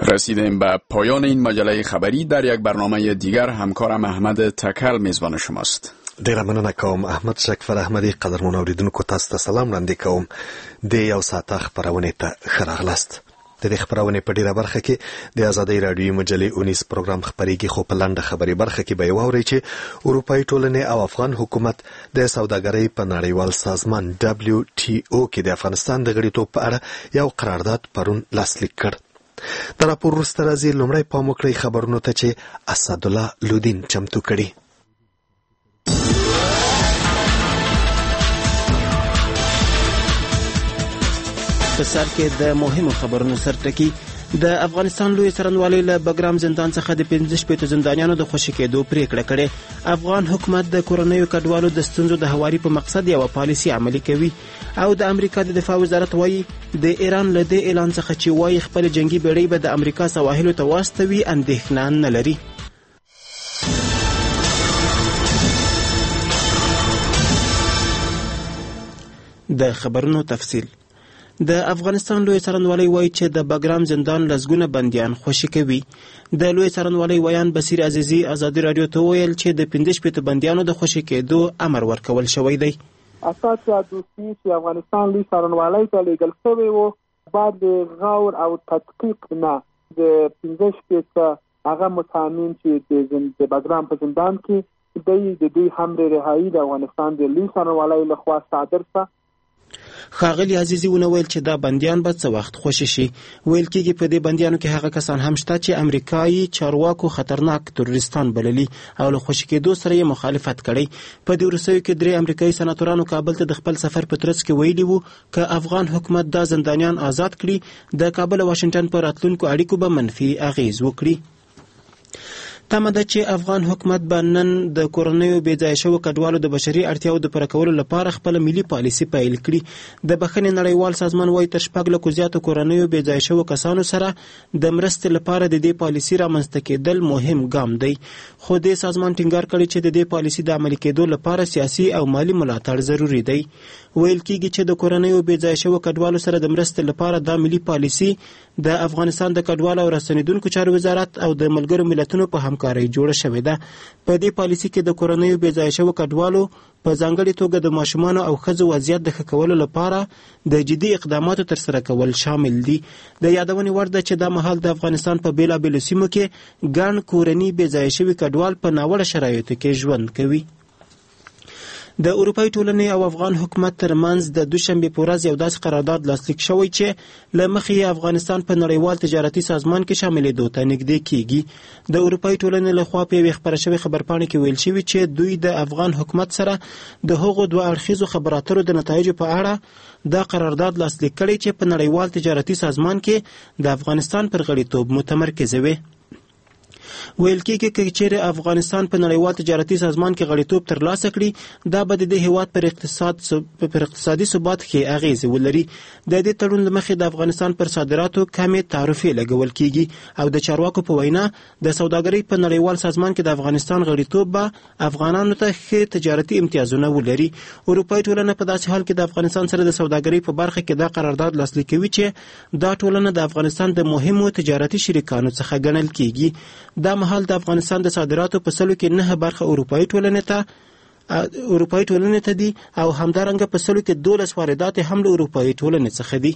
رسیدیم به پایان این مجله خبری. در یک برنامه دیگر همکارم احمد تکل میزبان شماست. ډیره مننه کوم احمد شکفر احمدی. قدرمن اوریدونکو تاسو ته سلام وړاندې کوم. د یو ساعته خبرونه ته ښه راغلاست. د دې خبرونه په ډیره برخه کې د آزادۍ راډیو مجلې 19 پروګرام خبريږي، خو په لنډه خبري برخه کې به یو اوري چې اروپאי ټولنې او افغان حکومت د سوداګرۍ په نړیوال سازمان WTO کې د افغانستان د غړیتوب په اړه یو قرارداد پرون لاسلیک کړ. د راپور وروسته راځي لومړی پام وکړئ خبرونو ته چې اسدالله لودین چمتو کړي. په سر کې د مهمو خبرونو سرټکی. د افغانستان لوی څارنوالۍ له بګرام زندان څخه د 15 زندانیانو د خوشي کېدو پریکړه کړې. افغان حکومت د کورنیو کډوالو د ستونزو د هواري په مقصد یو پالیسي عملي کوي. او د امریکا د دفاع وزارت وایي د ایران له دې اعلان څخه چې وایي خپل جنگي بیړۍ به د امریکا سواحلو ته واستوي اندېښنه نه لري. د خبرونو تفصیل. د افغانستان لوی څارنوالۍ وایي چې د بګرام زندان لسګونه بندیان خوشي کوي. د لوی څارنوالۍ ویان بصیر عزیزی آزادي رادیو ته ویل چې د 15 بندیانو د خوشي کېدو امر ورکول شوی دی. اساس دوستی چې افغانستان لوی څارنوالۍ ته لیږل شوی و بعد غور او تحقیق نه د 15 هغه متهمین چې د بګرام په زندان کې د دوی هم رهایی د افغانستان د لوی څارنوالۍ لخوا صادر شوه. خاغلی عزیزی ونه ویل چې دا بندیان به څه وخت خوشي شي. ویل کېږي په دې بندیانو کې هغه کسان هم شته چې امریکایي چارواکو خطرناک تروریستان بللي او له خوشي کېدو سره یې مخالفت کړی. په دې وروستیو کې 3 امریکایي سناتورانو کابل ته د خپل سفر په ترڅ کې ویلي وو که افغان حکومت دا زندانیان آزاد کړي د کابل او واشنگټن په راتلونکو اړیکو به منفي اغیز وکړي. تمه ده چې افغان حکومت به نن د کورنیو بېځایه شوو کډوالو د بشري اړتیاو د پوره کولو لپاره خپله ملي پالیسي پیل کړي. د بخښنې نړیوال سازمان وایي تر 6 لکو زیاتو کورنیو بېځایه شوو کسانو سره د مرستې لپاره د دې پالیسي رامنځته کېدل مهم ګام دی. خو دې سازمان ټینګار کړی چې د دې پالیسي د عملي کېدو لپاره سیاسي او مالي ملاتړ ضروري دی. ویل کېږي چې د کورنیو بېځایه شوو کډوالو سره د مرستې لپاره دا ملي پالیسي د افغانستان د کډوالو او راستنېدونکو چارو وزارت او د ملګرو ملتونو په همکارۍ جوړه شوې ده. په دې پالیسي کې د کورنیو بېځایه شوو کډوالو په ځانګړې توګه د ماشومانو او ښځو وضعیت د ښه کولو لپاره د جدي اقداماتو ترسره کول شامل دي. د یادونې وړ ده چې دا مهال د افغانستان په بېلابېلو سیمو کې ګڼ کورني بېځایه شوي کډوال په ناوړه شرایطو کې ژوند کوي. د اروپאי ټولنې او افغان حکومت ترمنځ د دوشنبه په ورځ یو داسې قرارداد لاسلیک شوی چې له مخې افغانستان په نړیوال تجارتي سازمان کې شاملېدو ته نږدې کیږي. د اروپאי ټولنې لخوا په یوې خپره شوې خبرپاڼې کې ویل شوي چې دوی د افغان حکومت سره د هغو دوه اړخیزو خبرو اترو د نتایجو په اړه دا قرارداد لاسلیک کړی چې په نړیوال تجارتي سازمان کې د افغانستان پر غړیتوب متمرکز وي. ویل کېږي چې چیرې افغانستان په نړیوال تجارتي سازمان کې غړیتوب ترلاسه کړي دا به د دې هیواد پر اقتصادي ثبات کې اغیزې ولري. د دې تړون له مخې د افغانستان پر صادراتو کمې تعرفې لګول کېږي او د چارواکو په وینا د سوداګرۍ په نړیوال سازمان کې د افغانستان غړیتوب به افغانانو ته ښه تجارتي امتیازونه ولري. اروپאי ټولنه په داسې حال کې د افغانستان سره د سوداګرۍ په برخه کې دا قرارداد لاسلیک کوي چې دا ټولنه د افغانستان د مهمو تجارتي شریکانو څخه ګڼل کېږي. دا مهال د افغانستان د صادراتو په سلو کې 9 برخه اروپאי ټولنې ته دي او همدارنګه په سلو کې 12 واردات هم له اروپאי ټولنې څخه دي.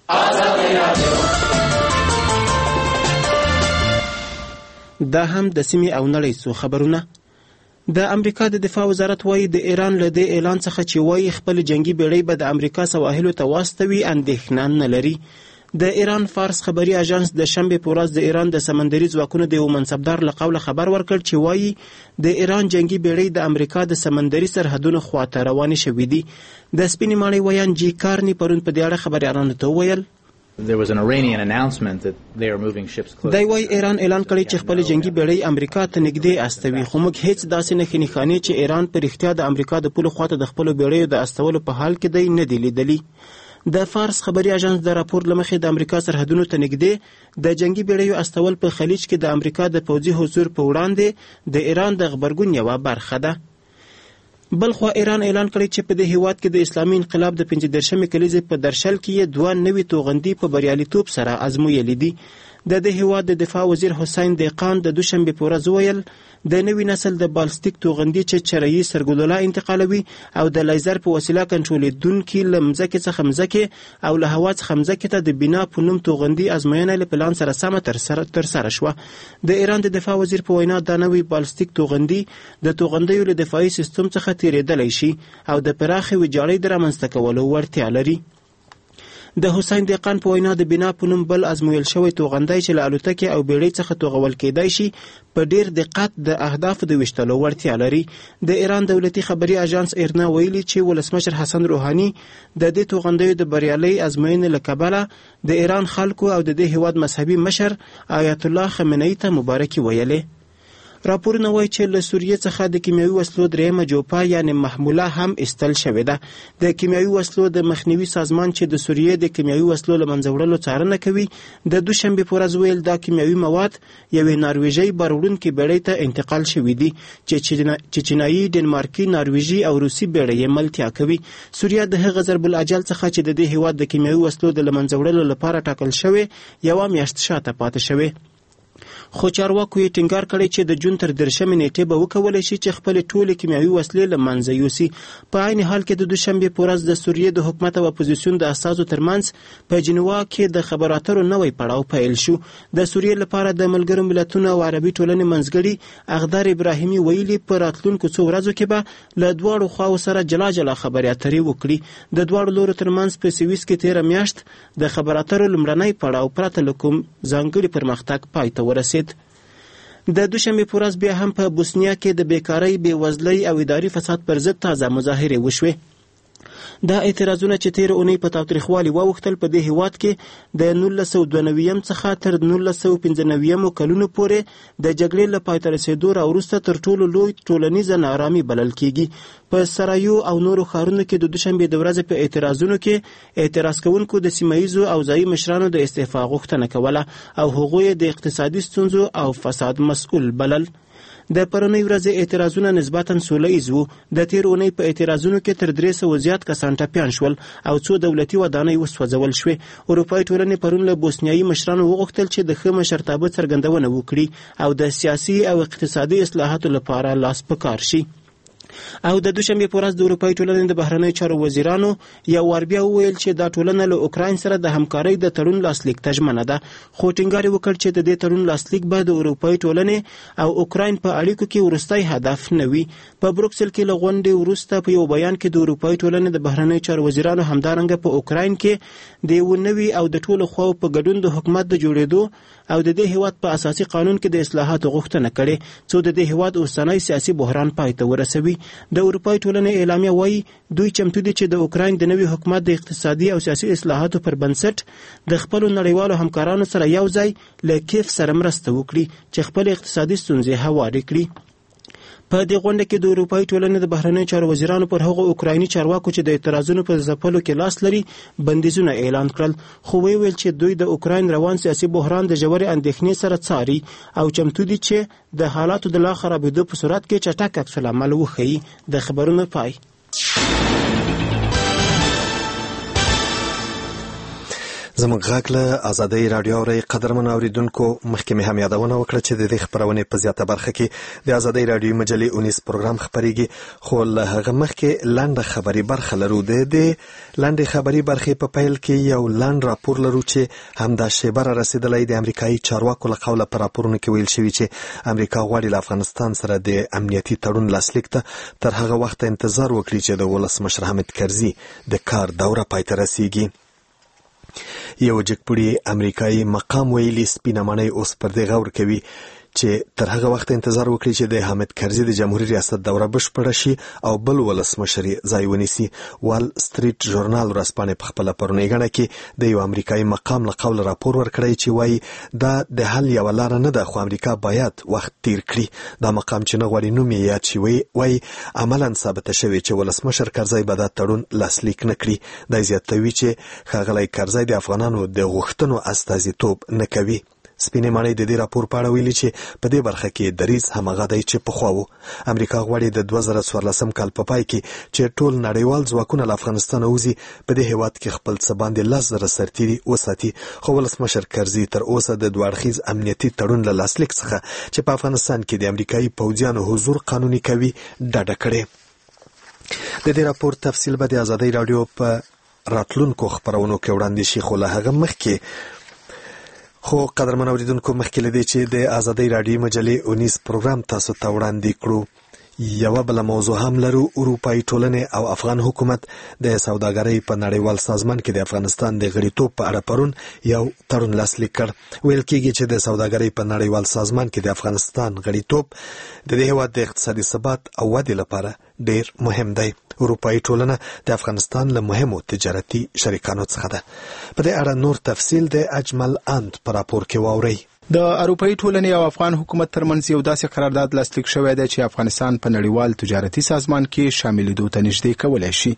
دا هم د سیمې او نړۍ څو خبرونه. د امریکا د دفاع وزارت وایي د ایران له دې اعلان څخه چې وایي خپل جنگي بیړۍ به د امریکا سواحلو ته واستوي اندېښنه نه لري. د ایران فارس خبري اژانس د شنبه په ورځ د ایران د سمندري ځواکونو د یو منصبدار له قوله خبر ورکړ چې وایي د ایران جنگي بیړۍ د امریکا د سمندري سرحدونو خواته روانې شوې دي. د سپینې ماڼۍ ویان جی کارني پرون په دې اړه خبريالانو ته وویل There was an Iranian announcement that they are moving ships closer. دا وایي ایران اعلان کړی چې خپل جنگي بیړۍ امریکا ته نږدې استوي، خو موږ هیڅ داسې نښانې چې ایران په رښتیا د امریکا د پولو خواته د خپل بیړۍ د استولو په حال کې دی نه دی لیدلی. د فارس خبري اژانس د راپور لمخې د امریکا سرحدونو ته نږدې د جنگي بیړیو استول په خلیج کې د امریکا د پوځي حضور په وړاندې د ایران د غبرګون یوه برخه ده. بلخوا ایران اعلان کړی چې په دې هیواد کې د اسلامي انقلاب د 15مې کلیزې په درشل کې 2 نوي توغندي په بریالیتوب سره ازمویلې دي. د دې هیواد د دفاع وزیر حسین دیقان د دوشنبه په ورځ ویل د نوي نسل د بالستیک توغندي چې چرایي سرګلوله انتقالوي او د لیزر په وسیله کنټرولېدونکي له مځکې څخه مځکې او له هوا څخه مځکې ته د بنا په نوم توغندي ازموینه له پلان سره سمه ترسره شوه. د ایران د دفاع وزیر په وینا دا نوی بالستیک توغندي د توغندیو له دفاعي سیستم څخه تیریدلی شي او د پراخې ویجاړۍ د رامنځته کولو وړتیا لري. د حسین دیقان په وینا د بنا په نوم بل ازمویل شوی توغندی چې له الوتکې او بیړۍ څخه توغول کیدای شي په ډیر دقت د اهدافو د ویشتلو وړتیا لري. د ایران دولتي خبري اژانس ایرنا ویلي چې ولسمشر حسن روحاني د دې توغندیو د بریالۍ ازموینې له کبله د ایران خلکو او د دې هیواد مذهبي مشر آیت الله خمینی ته مبارکي ویلې. راپورونه وایي چې له سوریې څخه د کیمیاوي وسلو درېیمه جوپه یعنی محموله هم ایستل شوې ده. د کیمیاوي وسلو د مخنیوي سازمان چې د سوریې د کیمیاوي وسلو له منځه وړلو څارنه کوي د دوشنبې په ورځ ویل دا کیمیاوي مواد یوې نارویژۍ باروړونکې بیړۍ ته انتقال شوي دي چې چینایي، ډنمارکي، نارویژي او روسي بیړۍ یې ملتیا کوي. سوریه د هغه ضرب الاجل څخه چې د دې هیواد د کیمیاوي وسلو د له منځه وړلو لپاره ټاکل شوې یوه میاشت شاته پاتې شوې. خو چارواکو یې ټینګار کړی چې د جون تر 13 نیټې به وکولی شي چې خپل ټولې کیمیاوي وسلې له منځه یوسي. په عین حال کې د دوشنبې په ورځ د سوریې د حکومت او اپوزیسیون د اساسو ترمنځ په جنیوا کې د خبرو اترو نوی پړاو پیل شو. د سوریې لپاره د ملګرو ملتونو او عربي ټولنې منځګړي اغدار ابراهیمي ویلي په راتلونکو څو ورځو کې به له دواړو خواو سره جلا جلا خبرې اترې وکړي. د دواړو لورو ترمنځ په سویس کې تیره میاشت د خبرو اترو لومړنی پړاو پرته له کوم ځانګړي پرمختګ پای ته ورسید. د دوشنبې په ورځ بیا هم په بوسنیا کې د بیکارۍ، بېوزلۍ او اداري فساد پر ضد تازه مظاهرې وشوې. دا اعتراضونه چې تیر اونۍ په تاوتریخوالي واوښتل په دې هیواد کې د 1992 څخه تر 1995 کلونو پورې د جګړې له پای ته رسېدو راوروسته تر ټولو لوی ټولنیزه نارامي بلل کیږي. په سرایو او نورو ښارونو کې د دوشنبې د ورځې په اعتراضونو کې اعتراض کوونکو د سیمهییزو او ځایي مشرانو د استعفا غوښتنه کوله او هغوی د اقتصادي ستونزو او فساد مسؤل بلل. د پرونۍ ورځې اعتراضونه نسبتاً سوله ایز وو. د تیر اونۍ په اعتراضونو کې تر 300 زیات کسان ټپیان شول او څو دولتي ودانۍ وسوځول شوې. اروپایي ټولنې پرون له بوسنیایي مشرانو وغوښتل چې د ښه مشرتابه څرګندونه وکړي او د سیاسي او اقتصادي اصلاحاتو لپاره لاس په کار شي. او د دوشنبې په ورځ د اروپایي ټولنې د بهرنیو چارو وزیرانو یو وار بیا وویل چې دا ټولنه له اوکراین سره د همکارۍ د تړون لاسلیک ته ژمنه ده. خو ټینګار یې وکړ چې د دې تړون لاسلیک به د اروپایي ټولنې او اوکراین په اړیکو کې وروستی هدف نه وي. په بروکسل کې له غونډې وروسته په یو بیان کې د اروپایي ټولنې د بهرنیو چارو وزیرانو همدارنګه په اوکراین کې د یو نوي او د ټولو خواو په ګډون د حکومت د جوړېدو او د دې هیواد په اساسي قانون کې د اصلاحاتو غوښتنه کړې څو د دې هیواد اوسنی سیاسي بحران پای ته ورسوي. د اروپایي ټولنې اعلامیه وایي دوی چمتو دي چې د اوکراین د نوي حکومت د اقتصادي او سیاسي اصلاحاتو پر بنسټ د خپلو نړیوالو همکارانو سره یو ځای له کیف سره مرسته وکړي چې خپل اقتصادي ستونزې هوارې کړي. په دې غونډه کې د اروپایي ټولنې د بهرنیو چارو وزیرانو پر هغو اوکرایني چارواکو چې د اعتراضونو په ځپلو کې لاس لري بندیزونه اعلان کړل. خو ویل چې دوی د اوکراین روان سیاسي بحران د ژورې اندېښنې سره څاري او چمتو دي چې د حالاتو د لا خرابېدو په صورت کې چټک عکس العمل وښیي. د خبرونو پای. زموږ غږ له ازادۍ راډیو اورئ. قدرمن اوریدونکو، مخکې مې هم یادونه وکړه چې د دې خپرونې په زیاته برخه کې د ازادۍ راډیو مجلې 19 پروګرام خپریږي. خو له هغه مخکې لنډه خبري برخه لرو. د لنډې خبري برخې په پیل کې یو لنډ راپور لرو چې همدا شیبه را رسېدلی. د امریکایي چارواکو له قوله په راپورونو کې ویل شوي چې امریکا غواړي له افغانستان سره د امنیتي تړون لاسلیک ته تر هغه وخته انتظار وکړي چې د ولسمشر حامد کرزي د کار دوره پای ته رسیږي. یو جګپوړي امریکایي مقام ویلي سپینه ماڼۍ اوس پر دې غور کوي چې تر هغه وخت انتظار وکړي چې د حامد کرزي د جمهوریت ریاست دوره بشپړه شي او بل ولسمشر ځای ونیسي. وال سټریټ ژورنال ورځپاڼې په خپله پرونۍ ګڼه کې د یو امریکایي مقام له قوله راپور ورکړی چې وایي دا د حل یوه لاره نه ده، خو امریکا باید وخت تیر کړي. دا مقام چې نه غواړي نوم یې یاد شي وایي عملا ثابته شوې چې ولسمشر کرزی به دا تړون لاسلیک نه کړي. دا زیاتوي چې ښاغلی کرزی د افغانانو د غوښتنو استازیتوب نه کوي. سپینې ماڼۍ د دې راپور په اړه ویلي چې په دې برخه کې دریځ همغه دی چې پخوا و. امریکا غواړي د 2014 کال په پای کې چې ټول نړیوال ځواکونه له افغانستان وځي په دې هیواد کې خپل څه باندې 10,000 سرتیري وساتي. خو ولسمشر کرزي تر اوسه د دوه اړخیز امنیتي تړون له لاسلیک څخه چې په افغانستان کې د امریکایي پوځیانو حضور قانوني کوي ډاډه کړې. د دې راپور تفصیل به د ازادۍ راډیو په راتلونکو خبرونو کې وړاندې شي. خو له هغه مخکې خو قدرمن اوریدونکو مخکې لدی چې د ازادۍ راډیو مجلې اونیس پروګرام تاسو ته وړاندې کړو. یو بل موضوع هم لرو. اروپایي ټولنې او افغان حکومت د سوداګرۍ په نړیوال سازمان کې د افغانستان د غړیتوب په اړه پرون یو تړون لاسلیک کړ. ویل کېږي چې د سوداګرۍ په نړیوال سازمان کې د افغانستان غړیتوب د دې هېواد د اقتصادي ثبات او ودې لپاره ډیر مهم دی. اروپایي ټولنه د افغانستان له مهمو تجارتي شریکانو څخه ده. په دې اړه نور تفصیل د اجمل اند په راپور کې واورئ. د اروپایي ټولنې او افغان حکومت ترمنځ یو داسې قرارداد لاسلیک شوی دی چې افغانستان په نړیوال تجارتي سازمان کې شاملېدو ته نږدې کولی شي.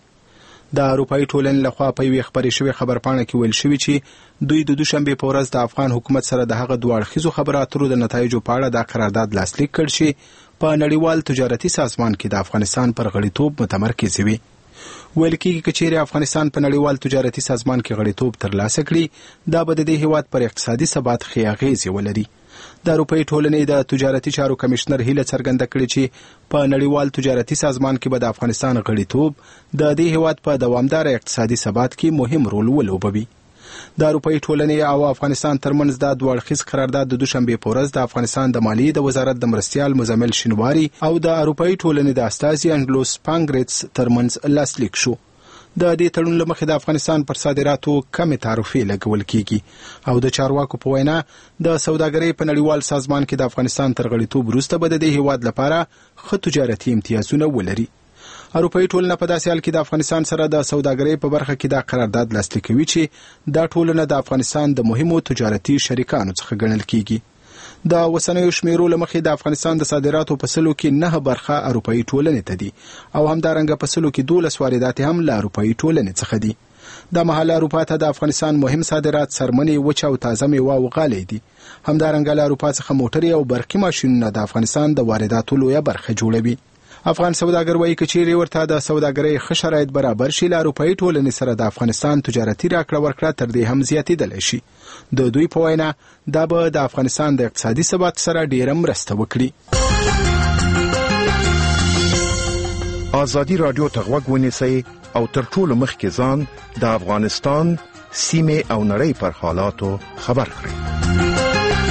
د اروپایي ټولنې لخوا په یوې خپرې شوې خبرپاڼه کې ویل شوي چې دوی د دوشنبې په ورځ د افغان حکومت سره د هغه دوه اړخیزو خبرو اترو د نتایجو په اړه دا قرارداد لاسلیک کړ چې په نړیوال تجارتي سازمان کې د افغانستان پر غړیتوب متمرکز وي. ویل کېږي که چیرې افغانستان په نړیوال تجارتي سازمان کې غړیتوب ترلاسه کړي دا به د دې هېواد پر اقتصادي ثبات ښې اغېزې ولري. د اروپایي ټولنې د تجارتي چارو کمشنر هیله څرګنده کړې چې په نړیوال تجارتي سازمان کې به د افغانستان غړیتوب د دې هېواد په دوامداره اقتصادي ثبات کې مهم رول ولوبوي. د اروپایي ټولنې او افغانستان ترمنځ دا دوه اړخیز قرارداد د دوشنبې په ورځ د افغانستان د مالیې د وزارت د مرستیال مزمل شینواري او د اروپایي ټولنې د استازي انګلوس پانګریتس ترمنځ لاسلیک شو. د دې تړون له مخې د افغانستان پر صادراتو کمې تعرفې لګول کیږي او د چارواکو په وینا د سوداګرۍ په نړیوال سازمان کې د افغانستان تر غړیتوب وروسته به د دې هېواد لپاره ښه تجارتي امتیازونه ولري. اروپایي ټولنه په داسې حال کې د افغانستان سره د سوداګرۍ په برخه کې دا قرارداد لاسلیک کوي چې دا ټولنه د افغانستان د مهمو تجارتي شریکانو څخه ګڼل کیږي. د اوسنیو شمیرو له مخې د افغانستان د صادراتو په سلو کې 9 برخه اروپایي ټولنې ته دي او همدارنګه په سلو کې 12 واردات هم له اروپایي ټولنې څخه دي. د مهال اروپا ته د افغانستان مهم صادرات سرمنې، وچه او تازه میوه او غالۍ دي. همدارنګه له اروپا څخه موټرې او برقي ماشینونه د افغانستان د وارداتو لویه برخه جوړوي. افغان سوداګر وایي که چیرې ورته د سوداګرۍ ښه شرایط برابر شي له اروپایي ټولنې سره د افغانستان تجارتي راکړه ورکړه تر دې هم زیاتېدلی شي. د دوی په وینا دا به د افغانستان د اقتصادي ثبات سره ډیره مرسته وکړي. ازادي راډیو ته غوږ ونیسئ او تر ټولو مخکې ځان د افغانستان سیمې او نړۍ پر حالاتو خبر کړئ.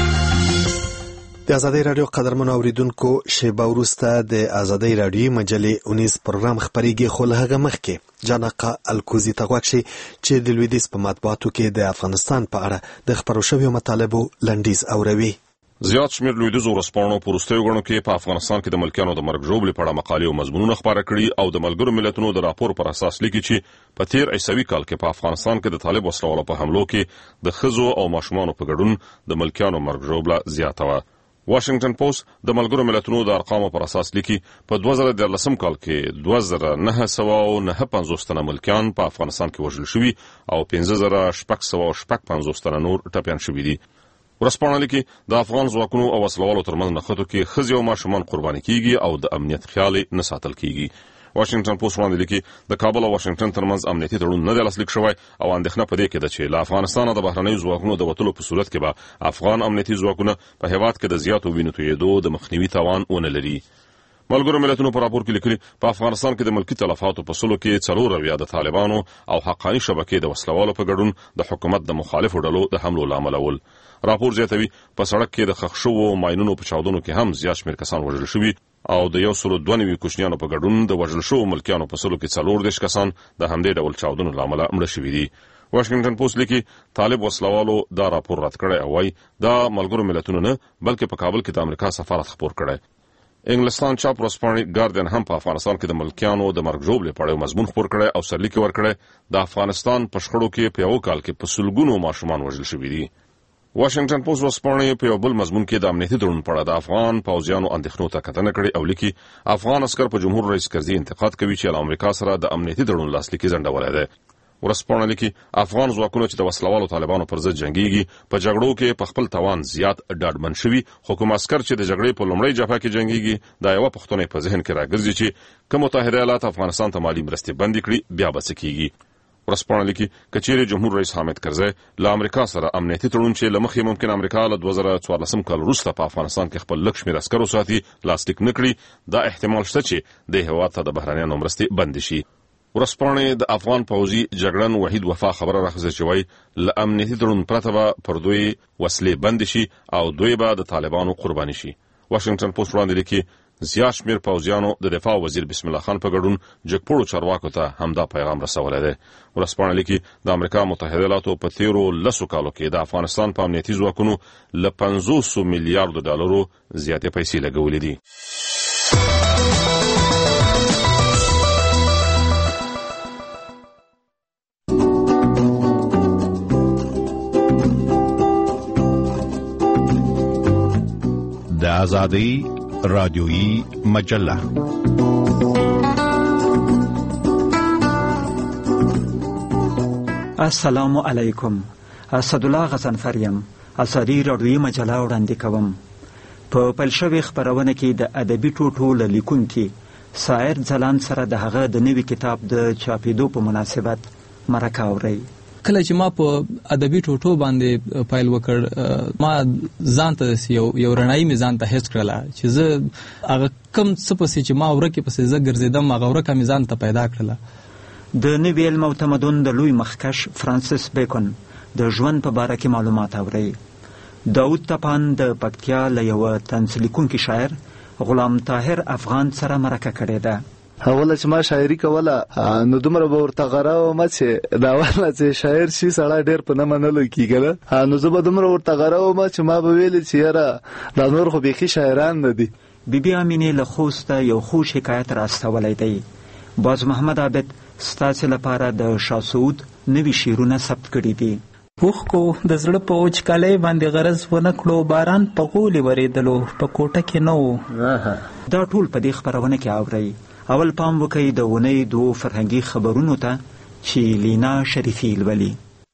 د ازادۍ راډیو قدرمنو اوریدونکو شیبه وروسته د ازادۍ راډیو مجلې اونیس پروګرام خپریږي. خو له هغه مخکې جانقه الکوزي ته غوږ شي چې د لویدیځ په مطبوعاتو کې د افغانستان په اړه د خپرو شویو مطالبو لنډیز اوروي. زیات شمېر لویدیځو ورځپاڼو په وروستیو غڼو کې په افغانستان کې د ملکیانو د مرګ ژوبلې په اړه مقالې او مضمونونه خپاره کړي او د ملګرو ملتونو د راپور پر اساس لیکي چې په تیر عیسوي کال کې په افغانستان کې د طالب وسلوالو په حملو کې د ښځو او ماشومانو په ګډون د ملکیانو مرګ ژوبله زیاته وه. واشنگټن پوسټ د ملګرو ملتونو د ارقامو پر اساس لیکي په 2013 کال کې 2950 تنه ملکیان په افغانستان کې وژل شوي او 5650 تنه نور ټپیان شوي دي. ورځپاڼه لیکي د افغان ځواکونو او وسلوالو ترمنځ نښتو کې ښځې او ماشومان قرباني کیږي او د امنیت خیال نه ساتل کیږي. واشنگټن پوسټ وړاندې لیکي د کابل او واشنگټن ترمنځ امنیتي تړون نه دی لاسلیک شوی او اندېښنه په دې کې ده چې له افغانستانه د بهرنیو ځواکونو د وتلو په صورت کې به افغان امنیتي ځواکونه په هېواد کې د زیاتو وینو تویېدو د مخنیوي توان ونه لري. ملګرو ملتونو په راپور کې لیکلي په افغانستان کې د ملکي تلفاتو په سلو کې 4 د طالبانو او حقاني شبکې د وسلوالو په ګډون د حکومت د مخالفو ډلو د حملو لامل ول. راپور زیاتوي په سړک کې د ښخ شوو ماینونو په چاودنو کې هم زیات شمېر کسان وژل شوي او د 192 کوچنیانو په ګډون د وژل شوو ملکیانو په سلو کې 14 کسان د همدې ډول چاودنو لامل مړه شوي دي. واشنگټن پوسټ لیکي طالب وسلوالو دا راپور رد کړی او وايي دا ملګرو ملتونو نه بلکې په کابل کې د امریکا سفارت خپور کړی. انګلستان چاپ ورځپاڼې ګاردین هم په افغانستان کې د ملکیانو د مرګ ژوبلې په اړه مضمون خپور کړی او سرلیک ورکړی د افغانستان په شخړو کې په یو کال کې په سلګونو ماشومان وژل شوي دي. واشنگټن پوسټ ورځپاڼې په یو بل مضمون کې د امنیتي تړون په اړه د افغان پوځیانو اندېښنو ته کتنه کړې او لیکي افغان عسکر په جمهور رئیس کرزي انتقاد کوي چې له امریکا سره د امنیتي تړون لاسلیکي ځنډولی دی. ورسپانه لیکي افغان ځواکونه چې د وسلوالو طالبانو پر ضد جنگيږي په جګړو کې په خپل توان زیات ډاډمن شوي، خو کوم عسكر چې د جګړې په لومړۍ جبهه کې جنگيږي دا یو پښتنې په ذهن کې راګرځي چې کوم متحده ایالات افغانستان ته مالی مرستې بند کړي بیا به څه کیږي. ورسپانه لیکي کچېرې جمهور رئیس حامد کرزی له امریکا سره امنیتي تړون چې لمخې ممکن امریکا له 2014 کال وروسته په افغانستان کې خپل لږ شمېر عسکرو ساتي لاسلیک نه کړي، دا احتمال شته چې د هیواد ته د بهرنیانو مرستې بند شي. ورسپانه د افغان پوځي جګړن وحید وفا خبره راخصه چې وایي له امنیتي تړون پرته به پر دوی وسلې بند شي او دوی به د طالبانو قرباني شي. واشنگټن پوسټ وړاندې لیکي زیات شمېر پوځیانو د دفاع وزیر بسم الله خان په ګډون جګپوړو چارواکو ته همدا پیغام رسولی دی. ورسپانه لیکي د امریکا متحده ایالاتو په تیرو 10 کالو کې د افغانستان په امنیتي ځواکونو له 500 میلیارډ ډالرو زیاتې پیسې لګولې دي. د آزادی رادیویی مجله السلام علیکم. اسدالله غضنفریم آزادی رادیویی مجله وړاندې کوم. په پیل شوې خپرونه کې د ادبي ټوټو له لیکونکي سایر ځلاند سره د هغه د نوي کتاب د چاپېدو په مناسبت مرکه اورئ. کله چې ما په ادبي ټوټو باندې پیل وکړ ما ځان ته یو رڼایي مې ځان ته حس کړله چې زه هغه کم څه پسې چې ما ورکې پسې زه ګرځېدم هغه ورکه مې ځان ته پیدا کړله. د نوي علم او تمدن د لوی مخکش فرانسیس بیکن د ژوند په باره کې معلومات اورئ. داود تپان د پکتیا له یوه طنز لیکونکي شاعر غلام طاهر افغان سره مرکه کړې ده. اوله چې ما شاعري کوله نو دومره به ورته غره وم چې دا اوله چې شاعر شي سړی ډېر په نه منلو کېږي، نو زه به دومره ورته غره وم چې ما به ویلې چې یاره دا نور خو بیخي شاعران نه دي. بیبي امینې له خوسته یو خوږ حکایت راستولی دی. باز محمد عابد ستاسې لپاره د شاه سعود نوي شعرونه ثبت کړي دي. اوښکو د زړه په وچکالۍ باندې غرض ونه کړو، باران په غولې ورېدلو په کوټه کې نه و. دا ټول په دې خپرونه کې اورئ. اول پام وکړئ د اونۍ 2 فرهنګي خبرونو ته چې لینا شریفي لولي.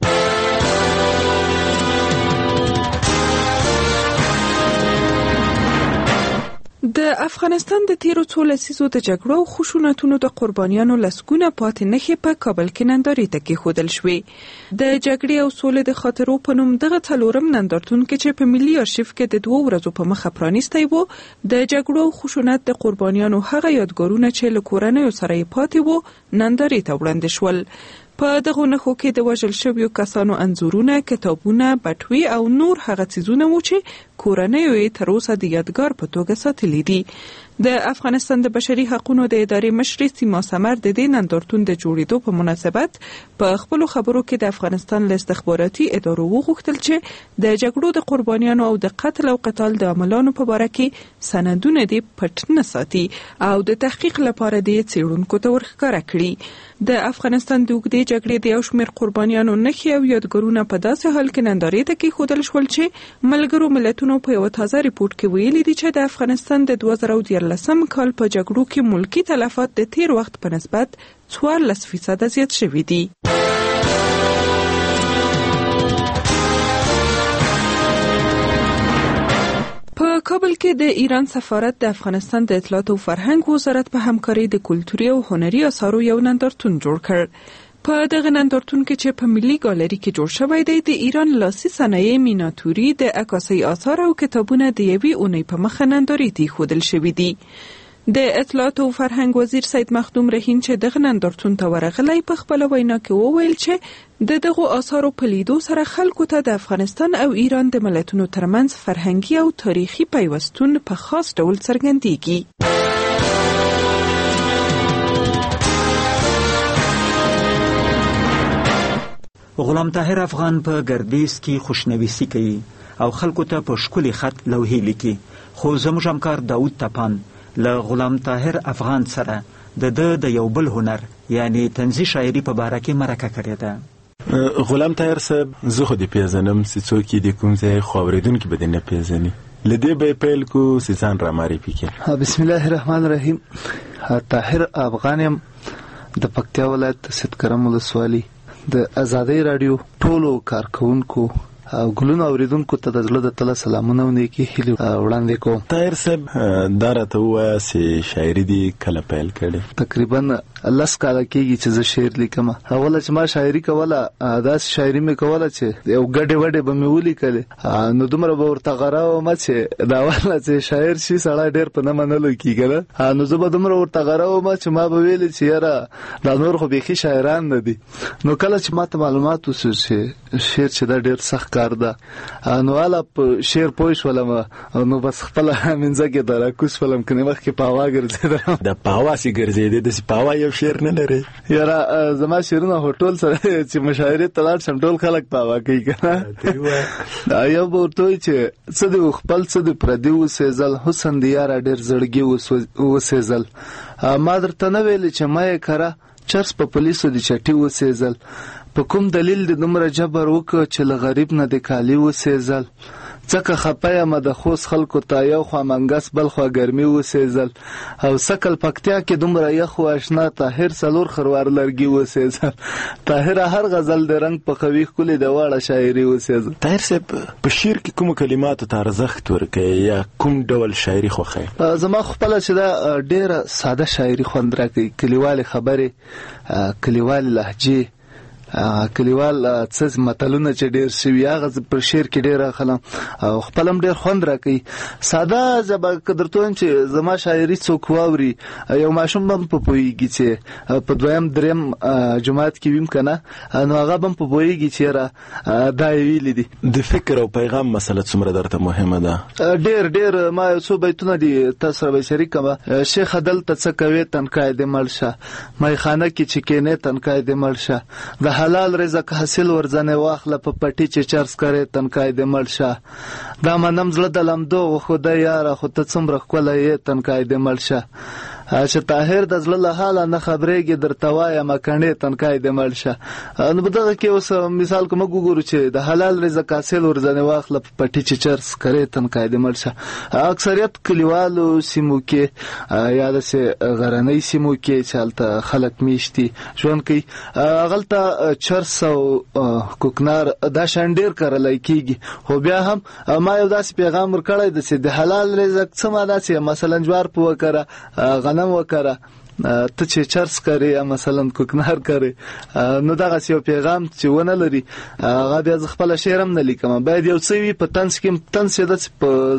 د افغانستان د تیرو 2 لسیزو د جګړو او خشونتونو د قربانیانو لسګونه پاتې نښې په کابل کې نندارې ته کېښودل شوې. د جګړې او سولې د خاطرو په نوم دغه 4م نندارتون کې چې په ملي آرشیف کې د 2 ورځو په مخه پرانیستی و، د جګړو او خشونت د قربانیانو هغه یادګارونه چې له کورنیو سره یې پاتې وو نندارې ته وړاندې شول. په دغو نښو کې د وژل شویو کسانو انځورونه، کتابونه، بټوې او نور هغه څیزونه وو چې کورنیو یې تر اوسه د یادګار په توګه ساتلي دي. د افغانستان د بشري حقوقو د ادارې مشرې سیما سمر د دې نندارتون د جوړېدو په مناسبت په خپلو خبرو کې د افغانستان له استخباراتي ادارو وغوښتل چې د جګړو د قربانیانو او د قتل او قتال د عملانو په باره کې سندونه دې پټ نه ساتي او د تحقیق لپاره دې څېړونکو ته ورښکاره کړي. د افغانستان د اوږدې جګړې د یو شمېر قربانیانو نښې او یادګارونه په داسې حال کې نندارې ته کېښودل شول چې ملګرو ملتونو په یوه تازه ریپورټ کې ویلي دي چې د افغانستان د 2014 کال په جګړو کې ملکی تلفات د تیر وخت په نسبت 14% زیات شوي دي. په کابل کې د ایران سفارت د افغانستان د اطلاعات او فرهنګ وزارت په همکاري د کلتوري او هنري اثارو یو نندارتون جوړ کړ. په دغه نندارتون کې چې په ملي ګالري کې جوړ شوی دی د ایران لاسي صنایع، میناتوري، د عکاسۍ آثار او کتابونه د یوې اونۍ په مخه نندارې ته ایښودل شوي دي. د اطلاعات او فرهنګ وزیر سید مخدوم رحیم چې دغه نندارتون ته ورغلی په خپله وینا کې وویل چې د دغو آثارو په لیدو سره خلکو ته د افغانستان او ایران د ملتونو ترمنځ فرهنګي او تاریخي پیوستون په خاص ډول څرګندېږي. غلام طاهر افغان په ګردیز کې خوشنویسي کوي او خلکو ته په ښکلي خط لوحې لیکي، خو زموږ همکار داود تپان له غلام طاهر افغان سره د یو بل هنر یعنی طنزي شاعري په باره کې مرکه کړې ده. غلام طاهر صاحب زه خو دې پیژنم چې څوک د کوم ځای خو اورېدونکي به دې نه پیژني، له دې به پیل کو چې ځان را معرفي کړي. بسم الله الرحمن الرحیم. طاهر افغان یم، د پکتیا ولایت سید کرم ولسوالي د آزادۍ رادیو ټولو کارکونکو او ګلونو اوریدونکو ته د زړه د تله سلامونه او نیکې هیلې وړاندې کوم. طاهر صاحب دا راته ووایه چې شاعري دې کله پیل کړې؟ تقریبا 10 کاله کېږي چې زه شعر لیکم. اوله چې ما شاعري کوله داسې شاعري مې کوله چې یو ګډې وډې به مې ولیکلې، نو دومره به ورته غره وم چې دا اوله چې شاعر شي سړی ډېر په نه منلو کېږي، نو زه به دومره ورته غره وم چې ما به ویلې چې یاره دا نور خو بیخي شاعران نه دي. نو کله چې ما ته معلومات وسو چې شعر چې دا ډېر سخت کار ده، نو والا په شعر پوه شولم، نو بس خپله منځه کې د راکوس فلم کنې مخکې پاوا ګرځېدم. د پاوا سي ګرځېدې داسې پاوا یو شعر نه لري یاره؟ زما شعرونه هوټل سره چې مشاعرې ته لاړ شم ټول خلک پاوا کوي که نه. یو به ورته وایي چې څه د خپل څه د پردي وسېزل، حسن د یاره ډېر زړګي وسېزل. ما درته نه ویلې چې ما یې کره چرس په پولیسو د چټي وسېزل. په کوم دلیل د دومره جبر وکړه چې له غریب نه د کالي وسېزل. ځکه خپه یم د خوست خلکو ته یو خوا منګس بل خوا ګرمي وسېزل. او سکل پکتیا کې دومره یخ و اشنا طاهر څلور خروار لرګي وسېزل. طاهر هر غزل د رنګ په قوي ښکلې د واړه شاعري وسېزل. طاهر صاحب په شعر کې کومو کلماتو ته ارزښت ورکوي یا کوم ډول شاعري خوښوي؟ زما خپله چې دا ډېره ساده شاعري خوند راکوي، کلیوالې خبرې، کلیوالې لهجې، کلیوال څه متلونه چې ډېر شوي هغه پر شعر کې ډېر اخلم او خپل هم ډېر خوند راکوي. ساده ژبه که درته وایم چې زما شاعري څوک واوري، یو ماشوم به هم په پوهېږي چې په دویم دریم جماعت کې ویم که نه، نو هغه به هم په پوهېږي چې یاره دا یې ویلي دي. د فکر او پیغام مسله څومره درته مهمه ده؟ ډېر. ما یو څو بیتونه دي تاسو سره به شریکم. شیخه دلته څه کوې تنکای دې مړ شه، میخانه کې چې کېنې تنکای دې مړ شه، د حلال رزق حاصل ورځنې واخله په پټي چې چرس کرې تنکای دې مړ شه. دا منم زړه د لمدو و خدای یاره خو ته څومره ښکلی یې تنکای دې مړ شه. چې طاهر د زړه له حاله نه خبرېږي درته وایم کنډې تنکای دې مړ شه. نو په دغه کې اوس مثال که موږ وګورو چې د حلال رزق حاصل ورځنې واخله په پټي چې چرس کرې تنکای دې مړ شه. اکثریت کلیوالو سیمو کې یا داسې غرنۍ سیمو کې چې هلته خلک میشتي ژوند کوي، هغلته چرس او کوکنار دا شان ډېر کرلی کېږي. خو بیا هم ما یو داسې پیغام ورکړی ده چې د حلال رزق څه معنا چې مثلا جوار په وکره، غنم وکره، ته چې چرس کرې یا مثلا کوکنار کرې، نو دغسې یو پیغام چې ونه لري هغه بیا زه خپله شعر هم نه لیکم. باید یو څه وي په طنز کې، طنز چې داسې په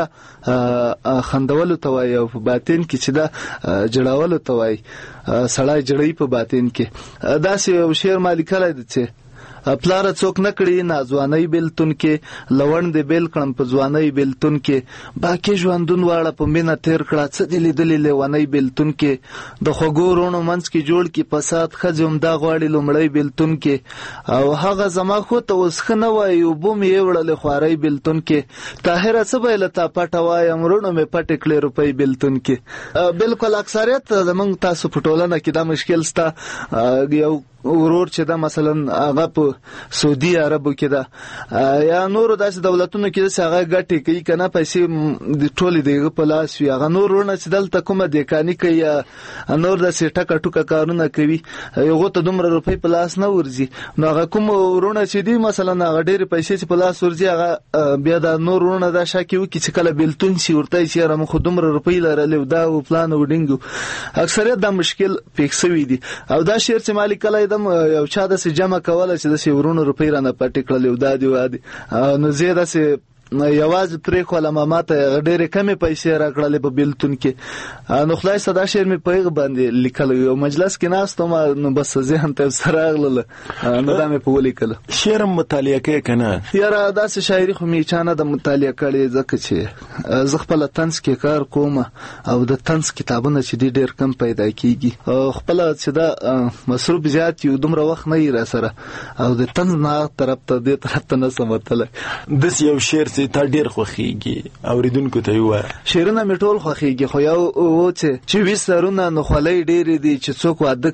ظاهره خندولو ته وایي او په باطن کې چې دا جړولو ته وایي، سړی جړوي په باطن کې. داسې یو شعر ما لیکلی دی چې پلاره څوک نه کړي ناځوانۍ بېلتون کې، لوڼ دې بېل کړم په ځوانۍ بېلتون کې، باقي ژوندون واړه په مینه تېر کړه څه دې لیدلې لیونۍ بېلتون کې، د خوږو روڼو منځ کې جوړ کې فساد ښځې همدا غواړي لومړی بېلتون کې، او هغه زما خو ته اوس ښه نه وایي اوبو مې یې وړلې خوارۍ بېلتون کې، طاهره څه به یې له تا پټه وایم وروڼو مې پټې کړې روپۍ بېلتون کې. بلکل اکثریت زموږ تاسو په ټولنه کې دا مشکل شته. یو ورور چې دا مثلا هغه په سعودي عربو کې ده یا نورو داسې دولتونو کې داسې هغه ګټې کوي که نه، پیسې د ټولې د هغه په لاس وي. هغه نور ورونه چې دلته کومه دیکاني کوي یا نور داسې ټکه ټوکه کارونه کوي، هغو ته دومره روپۍ په لاس نه ورځي. نو هغه کوم ورونه چې دي مثلا هغه ډېرې پیسې چې په لاس ورځي، هغه بیا د نور ورونه دا شاکې وکړي چې کله بېلتون شي ورته یې چې یاره موږ خو دومره روپۍ لرلې او دا و پلان او ډینګ. اکثریت دا مشکل پیښ شوي دي. او دا شعر چې ما لیکلی یو چا داسې جمع کوله چې داسې ورونو روپۍ رانه پټې کړلې او دا دي وا دي، نو زه یې داسې یوازې پرېښولم، ما ته ډېرې کمې پیسې راکړلې په بېلتون کې. نو خدای سه دا شعر مې په هغه باندې لیکلی، یو مجلس کې ناست وم، نو بس ذهن ته سره راغلله، نو دا مې په ولیکله. شعر هم مطالعه کوې که نه؟ یاره داسې شاعري خو مې چا نه ده مطالعه کړې، ځکه چې زه خپله طنز کې کار کوم او د طنز کتابونه چې دي ډېر کم پیدا کېږي، او خپله چې دا مصروف زیات یو دومره وخت نه وي را سره، او د طنز نه هغه طرف ته دې طرف ته نه سم وتلی. داسې یو شعر چې تا ډېر خوښېږي اورېدونکو ته یې ووایه. شعرونه مې ټول خوښېږي، خو یو و چې 20 سرونه نو خولۍ ډېرې دي چې څوک واده کړي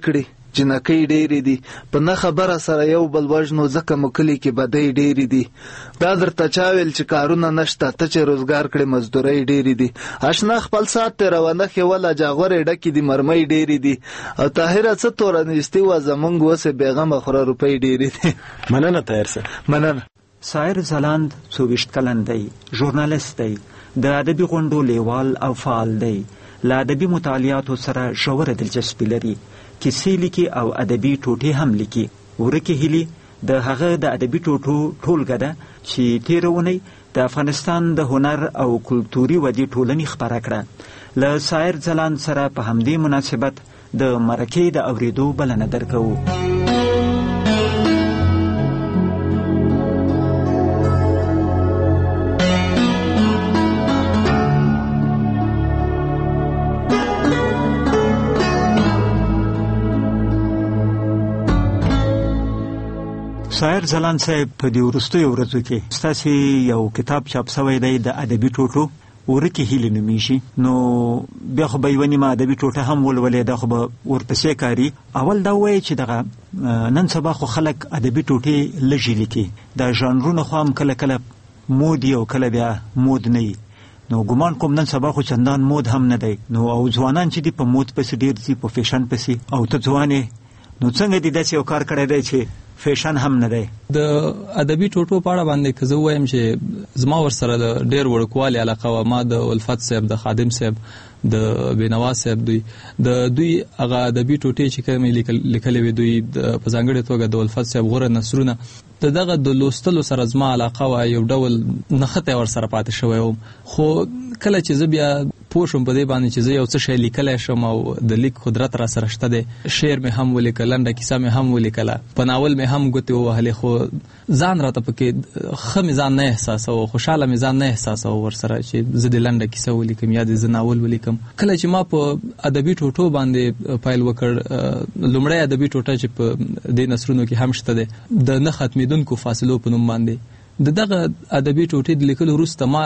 جنکۍ ډېرې دي، په نه خبره سره یو بل وژنو ځکه مو کلي کې بدۍ ډېرې دي. دا درته چا ویل چې کارونه نشته، ته چې روزګار کړې مزدورۍ ډېرې دي. اشنا خپل سات تېروه نښې وله جاغورې ډکې دي مرمۍ ډېرې دي. او طاهره څه توره نیستي وه زمونږ اوسې بېغمه خوره روپۍ ډېرې دي. مننه طاهر صاحب. مننه. سایر ځلاند 24 کلن دی، ژورنالیست دی، د ادبي غونډو لیوال او فعال دی. له ادبي مطالعاتو سره ژوره دلچسپي لري، کیسې لیکي او ادبي ټوټې هم لیکي. ورکې هیلې د هغه د ادبي ټوټو ټولګه ده چې تېره اونۍ د افغانستان د هنر او کلتوري ودې ټولنې خپره کړه. له سایر ځلاند سره په همدې مناسبت د مرکې د اورېدو بلنه درکوو. سایر ځلاند صاحب، په دې وروستیو ورځو کې ستاسې یو کتاب چاپ شوی دی د ادبي ټوټو، ورکې هیلې نومیږي. نو بیا خو به یوه نیمه ادبي ټوټه هم ولولې، دا خو به ورپسې کاري. اول دا ووایي چې دغه نن سبا خو خلک ادبي ټوټې لږې لیکي، دا ژانرونه خو هم کله کله مود او کله بیا مود نه وي. نو ګمان کوم نن سبا خو چندان مود هم نه دی. نو او ځوانان چې دي په مود پسې ډېر ځي، په فیشن پسې. او ته ځوان یې، نو څنګه دې داسې یو کار کړی دی چې فیشن هم نه دی؟ د ادبي ټوټو په اړه باندې که زه ووایم چې زما ورسره د ډېر وړوکوالي علاقه وه. ما د الفت صاحب، د خادم صاحب، د بینوا صاحب د دوی هغه ادبي ټوټې چې کومې لیکلې وې، دوی په ځانګړې توګه د الفت صاحب غوره نثرونه، د دغه د لوستلو سره زما علاقه وه، یو ډول نښتی ورسره پاتې شوی وم. خو کله چې زه بیا پوه شوم په دې باندې چې زه یو څه شی لیکلی شم او د لیک قدرت را سره شته دی، شعر مې هم ولیکه، لنډه کیسه مې هم ولیکله، په ناول مې هم ګوتې ووهلې، خو ځان راته پکې ښه مې ځان نه احساسوه، خوشحاله مې ځان نه احساسوه ورسره چې زه د لنډه کیسه ولیکم یا د زه ناول ولیکم. کله چې ما په ادبي ټوټو باندې پیل وکړ، لومړی ادبي ټوټه چې په دې نثرونو کې هم شته دی، د نه ختمېدونکو فاصلو په نوم باندې، د دغه ادبي ټوټې د لیکلو وروسته ما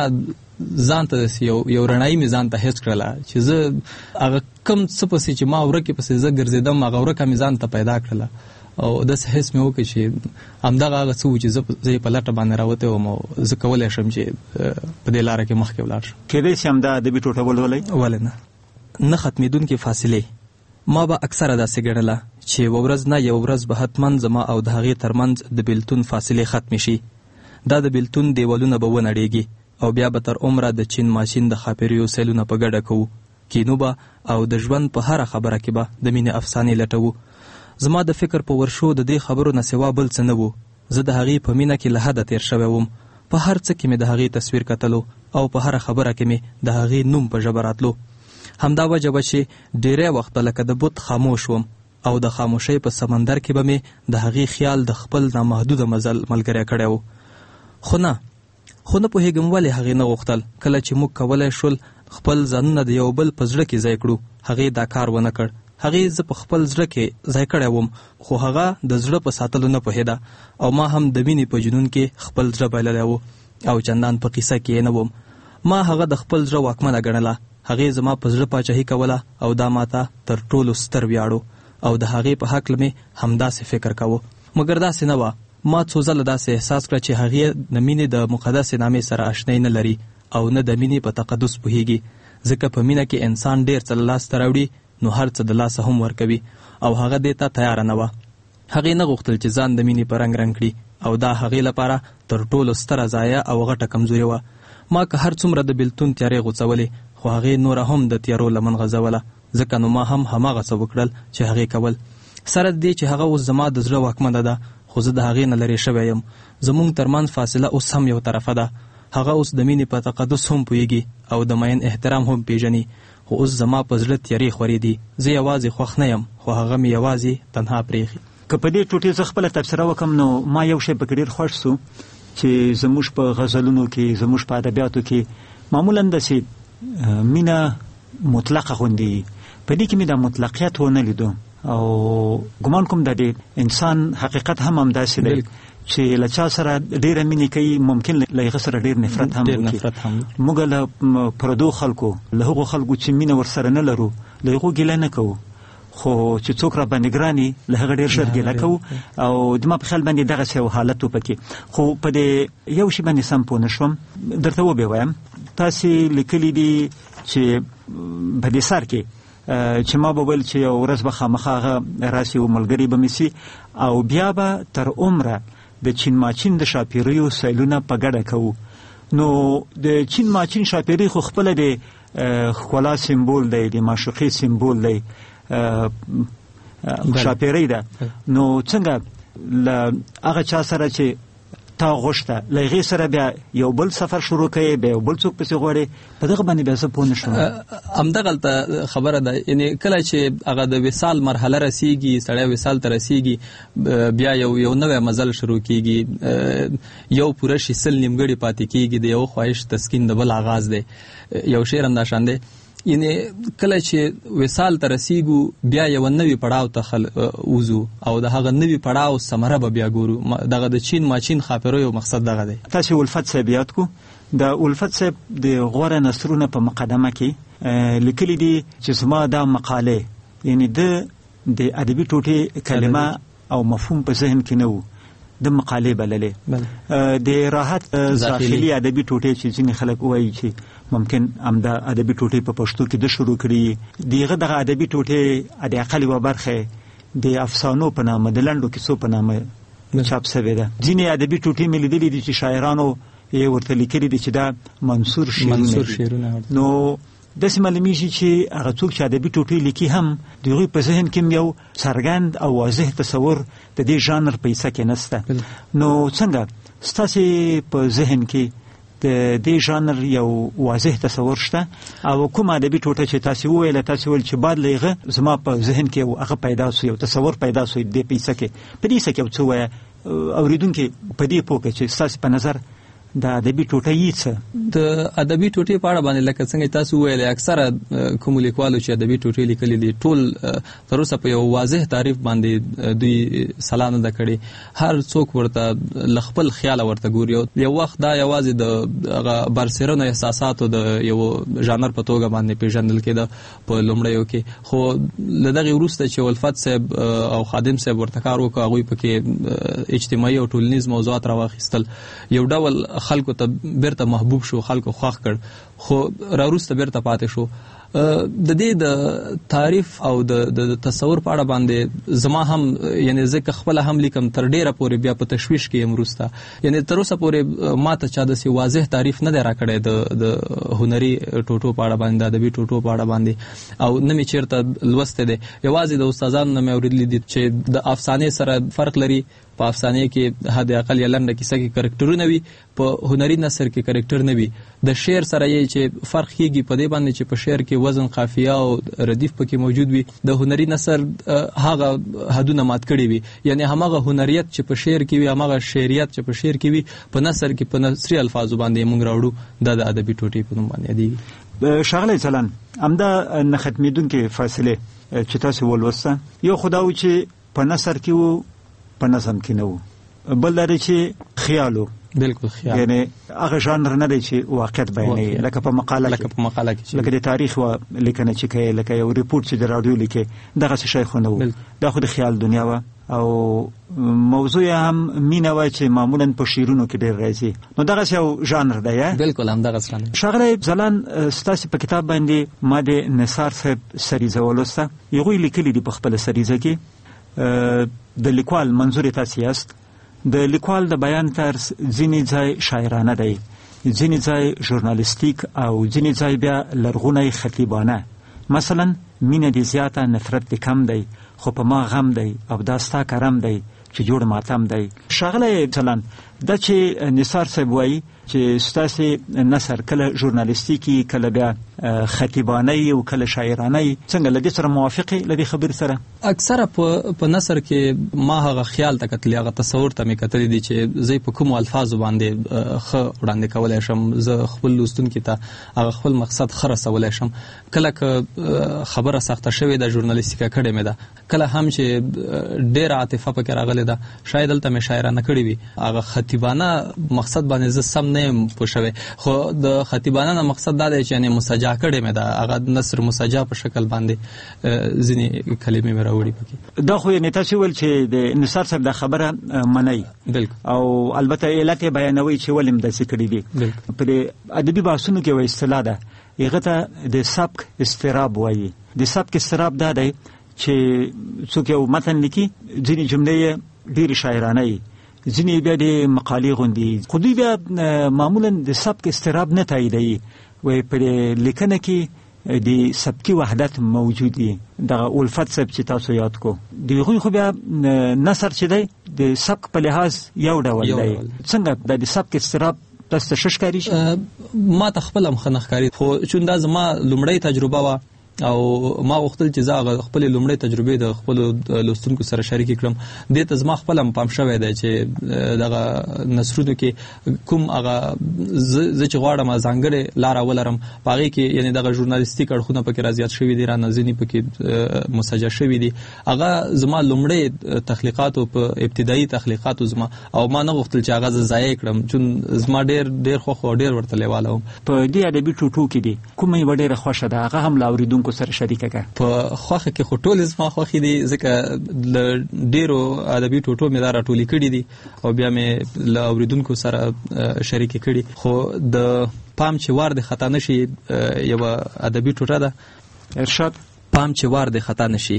ځان ته یو رڼایي مې ځان ته حس کړله چې زه هغه کم څه پسې چې ما ورکې پسې زه ګرځېدم، هغه ورکه مې ځان ته پیدا کړله. او داسې حس مې وکړ چې همدغه هغه څه و چې زه یې په لټه باندې راوتی وم او زه کولی شم چې په دې لاره کې مخکې ولاړ شم. کېدای شي همدا ادبي ټوټه ولولئ؟ ولې نه. نه ختمېدونکې فاصلې ما به اکثره داسې ګڼله چې یوه ورځ نه یوه ورځ به حتما زما او د هغې ترمنځ د بېلتون فاصلې ختمې شي. دا د بېلتون دیوالونه به ونړېږي او بیا به تر عمره د چین ماشین د ښاپېریو سیلونه په ګډه کوو، کینو به او د ژوند په هره خبره کې به د مینې افسانې لټوو. زما د فکر په ورشو د دې خبرو نه سوا بل څه نه و. زه د هغې په مینه کې له حده تېر شوی وم. په هر څه کې مې د هغې تصویر کتلو او په هره خبره کې مې د هغې نوم په ژبه راتلو. همدا وجه به چې ډېری وخت لکه د بت خاموش وم او د خاموشۍ په سمندر کې به مې د هغې خیال د خپل نامحدوده مزل ملګری کړی و. خو نه پوهېږم ولې هغې نه غوښتل. کله چې موږ کولی شول خپل ځانونه د یو بل په زړه کې ځای کړو، هغې دا کار ونه کړ. هغې زه په خپل زړه کې ځای کړی وم، خو هغه د زړه په ساتلو نه پوهېده او ما هم د مینې په جنون کې خپل زړه بایللی و او چندان په قیسه کې نه وم. ما هغه د خپل زړه واکمنه ګڼله. هغې زما په زړه پاچاهي کوله او دا ماته تر ټولو ستر ویاړ او د هغې په هکله مې همداسې فکر کوه. مګر داسې نه وه. ما څو ځله داسې احساس کړه چې هغې د مینې د مقدسې نامې سره اشنایي نه لري او نه د مینې په تقدس پوهېږي، ځکه په مینه کې انسان ډېر څه له لاسته راوړي نو هر څه د لاسه هم ورکوي او هغه دې ته تیاره نه وه. هغې نه غوښتل چې ځان د مینې په رنګ رنګ کړي او دا هغې لپاره تر ټولو ستره ضایعه او غټه کمزوري وه. ما که هر څومره د بېلتون تیارې غوڅولې، خو هغې نوره هم د تیارو لمن غځوله، ځکه نو ما هم هماغه څه وکړل چې هغې کول. سره دې چې هغه اوس زما د زړه واکمنه ده، خو زه د هغې نه لرې شوی یم. زموږ ترمنځ فاصله اوس هم یو طرفه ده. هغه اوس د مینې په تقدس هم پوهېږي او د مین احترام هم پیژني، خو اوس زما په زړه تیارې خورې دي. زه یوازې خوښ نه یم، خو هغه مې یوازې تنها پرېښي. که په دې ټوټې زه خپله تبصره وکړم، نو ما یو شی پکې ډېر خوښ سو چې زموږ په غزلونو کې، زموږ په ادبیاتو کې معمولا داسې مینه مطلقه غوندې، په دې کې مې دا مطلقیت ونه لیدو او ګمان کوم د دې انسان حقیقت هم همداسې دی چې له چا سره ډېره مینې کوي، ممکن له هغه سره ډېر نفرت هم وکړي. موږ له پردو خلکو، له هغو خلکو چې مینه ورسره نه لرو، له هغو ګیله نه کوو، خو چې څوک را باندې ګراني له هغه ډیر شر ګیله کوو او د ما په خیال باندې دغه څه حالت وپکې. خو په دې یو شی باندې سم پوه نشوم، درته ووایم تاسو لیکلي دي چې په دې سر کې چې ما به ویل چې یو ورځ به خامخا راسي او ملګری به مې سي او بیا به تر عمره د چین ماچین د شاپیریو سیلونه په ګډه کوو. نو د چین ماچین شاپیری خو خپل د ښکلا سمبول دی، د معشوقې سمبول دی، شاپیری ده. نو څنګه له هغه چا سره چې تا غوښته له هغې سره بیا یو بل سفر شروع کوي، بیا یو بل څوک پسې غواړي، په دغه باندې بیا زه پوه نه شوم. همدغلته خبره ده، یعنې کله چې هغه د وصال مرحله رسیږي، سړی وصال ته رسیږي، بیا یو نوی مزل شروع کیږي، یو پوره شي سل نیمګړي پاتې کیږي، د یو خواهش تسکین د بل آغاز دی. یو شعر همداشان دی، یعنی کله چې وصال ته رسیږو بیا یو نوی پړاو ته وځو او د هغه نوی پړاو ثمره به بیا ګورو. دغه د چین ماچین خاپیرو یو مقصد دغه دی. تاسو الفت صاحب یاد کو، د الفت صاحب د غوره نثرونه په مقدمه کې لیکلي دي چې زما دا مقاله یعنی د ادبي ټوټې کلمه او مفهوم په ذهن کې نه وو، د مقالې بللې د راحت داخلي ادبي ټوټې چې ځینې خلک وایي چې ممکن همدا ادبي ټوټې په پښتو کې د شروع کړي، دغه ادبي ټوټې د اقل یوه برخه د افسانو په نامه، د لنډو کیسو په نامه چاپ شوې ده. ځینې ادبي ټوټې مې لیدلي دي چې شاعرانو یې ورته لیکلي دي چې دا منثور شعرونه. نو داسې معلومیږي چې هغه څوک چې ادبي ټوټې لیکي هم د هغوی په ذهن کې یو څرګند او واضح تصور د دې ژانر په حصه کې نشته. نو څنګه ستاسې په ذهن کې د دې ژانر یو واضح تصور شته او کوم ادبي ټوټه چې تاسو وویل چې بعد لغه زما په ذهن کې هغه پیدا شو، یو تصور پیدا شو د دې په حصه کې یو څه وایي اوریدونکو په دې پوهه چې ستاسو په نظر د ادبي ټوټه یې څه؟ د ادبي ټوټې په اړه باندې لکه څنګه تاسو ویل اکثره کوم لیکوالو چې ادبي ټوټې لیکلي دي ټول تر اوسه په یو واضح تعریف باندې دوی سلا نه ده کړې. هر څوک ورته له خپل خیاله ورته ګوري. یو وخت دا یوازې د برسېرنو احساساتو د یو ژانر په توګه باندې پیژندل کېده په لومړیو کې، خو له دغې وروسته چې الفت صاحب او خادم صاحب ورته کار وکړ، هغوی پکې اجتماعي او ټولنیز موضوعات راواخیستل، یو ډول خلکو ته بیرته محبوب شو، خلکو خوښ کړ، خو راوروسته بیرته پاتې شو. د دې د تعریف او د تصور په اړه باندې زما هم یعنی ځکه خپل هم لیکم تر ډیره پورې بیا په تشویش کې یم وروسته، یعنی تر اوسه پورې ما ته چا داسې واضح تعریف نه دی راکړی د هنري ټوټو په اړه باندې، د ادبي ټوټو په اړه باندې، او نه مې چېرته لوستی دی. یوازې د استادانو نه مې اورېدلي دي چې د افسانې سره فرق لري. په افسانې کې حد اقل یا لنډه کیسه کې کرکټرونه وي، په هنري نثر کې کرکټر نه وي. د شعر سره یې چې فرق کېږي په دې باندې چې په شعر کې وزن، قافیه او ردیف پکې موجود وي، د هنري نثر هغه حدونه مات کړي وي. یعنی هماغه هنریت چې په شعر کې وي، هماغه شعریت چې په شعر کې وي، په نثر کې په نثري الفاظو باندې موږ راوړو. دا د ادبي ټوټې په نوم باندې یادېږي. ښاغلی ځلان، همدا نه ختمېدونکې فاصلې چې تاسو ولوسته، یو خو دا و چې په نثر کې و، په نظم کې نه و، بل لري چې خیال و. بالکل خیال، یعنی هغه ژانر نه دی چې واقعیت بیانوي، لکه په مقاله کې لکه د تاریخ و لیکنه چې کوي، لکه یو ریپورټ چې د راډیو لیکي، دغسې شی خو نه و. دا خو د خیال دنیا وه او موضوع هم مینه وه چې معمولا په شعرونو کې ډېر راځي. نو دغسې یو ژانر دی. بالکل همدغسې ژانر. ښاغلی ځلان، ستاسې په کتاب باندې ما د نثار صاحب سریزه ولوسته. هغوی لیکلي دي په خپله سریزه کې د لیکوال منظور تاسو یاست. د لیکوال د بیان طرز ځینې ځای شاعرانه دی، ځینې ځای ژورنالیستیک او ځینې ځای بیا لرغونی خطیبانه. مثلا مینه دې زیاته، نفرت دې کم دی، خو په ما غم دی، او دا ستا کرم دی چې جوړ ماتم دی. ښاغلی ځلان، دا چې نثار صاحب وایي چې ستاسې نثر کله ژورنالیستیکي، کله بیا خطیبانه او کله شاعرانه، څنګه له دې سره موافقې له دې خبرې سره؟ اکثره په نثر کې ما هغه خیال ته کتلی، هغه تصور ته مې کتلی دي چې زه په کومو الفاظو باندې ښه وړاندې کولی شم، زه خپل لوستونکي ته هغه خپل مقصد ښه رسولی شم. کله که خبره سخته شوې ده ژورنالیستیکه کړې مې ده، کله هم چې ډېره عاطفه پکې راغلې ده، شاید دلته مې شاعرانه کړې وي، هغه خطیبانه مقصد باندې زه سم نه یم پوه شوی، خو د خطیبانه نه مقصد دا دی چې یعنې مسجع کړې مې ده، هغه نثر مسجع په شکل باندې ځینې کلمې مې راوړي پکې. دا خو یعنې تاسو ویل چې د نثار صاحب دا خبره منئ او البته علت یې بیانوي چې ولې همداسې کړي دي. په ادبي بحثونو کې یوه اصطلاح ده، هغه ته د سبک اضطراب وایي. د سبک اضطراب دا دی چې څوک یو متن لیکي، ځینې جملې یې ډېرې شاعرانه وي، ځینې بیا د مقالې غوندې، خو دوی بیا معمولا د سبک اضطراب نه تاییدوي، وایي په لیکنه کې د سبکي وحدت موجود وي. دغه الفت صاحب چې تاسو یاد کو، د هغوی خو بیا نثر چې دی د سبک په لحاظ یو ډول دی. څنګه د سبک اضطراب تاسو ته ښه ښکاري؟ ما ته خپله هم ښه نه ښکاري، خو چون دا زما لومړۍ تجربه وه او ما غوښتل چې زه هغه خپلې لومړۍ تجربې د خپلو لوستونکو سره شریکې کړم. دې ته زما خپله هم پام شوی دی چې دغه نثرونو کې کوم هغه زه چې غواړم ځانګړې لاره ولرم، په هغې کې یعنې دغه ژورنالیستیک اړخونه پکې رازیات شوي دي، رانه ځینې پکې مسجع شوي دي. هغه زما لومړۍ تخلیقاتو په ابتدایي تخلیقاتو زما، او ما نه غوښتل چې هغه زه ضایع کړم، چون زما ډېر خوښ او ډېر ورته لیواله وم. په دې ادبي ټوټو کې دي کومه یوه ډېره خوښه ده، هغه هم له اورېدونکو سره شریکه کړه؟ په خوښه کې خو ټولې زما خوښې دي، ځکه له ډېرو ادبي ټوټو مې دا راټولې کړي دي او بیا مې له اورېدونکو سره شریکې کړي. خو د پام چې وار د خطا نشي یوه ادبي ټوټه ده. ارشاد: پام چې وار د خطا نشي.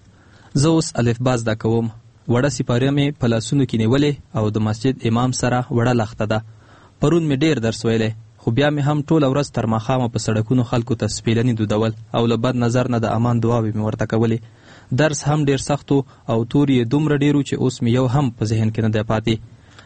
زه اوس الفبا زده کوم، وړه سپاره مې په لاسونو کې نیولې او د مسجد امام سره وړه لخته ده. پرون مې ډېر درس ویلی، خو بیا مې هم ټوله ورځ تر ماښامه په سړکونو خلکو ته سپېلنې دودول او له بد نظر نه د امان دعاوې مې ورته کولې. درس هم ډېر سخت و او تور یې دومره ډېر و چې اوس مې یو هم په ذهن کې نه دی پاتې.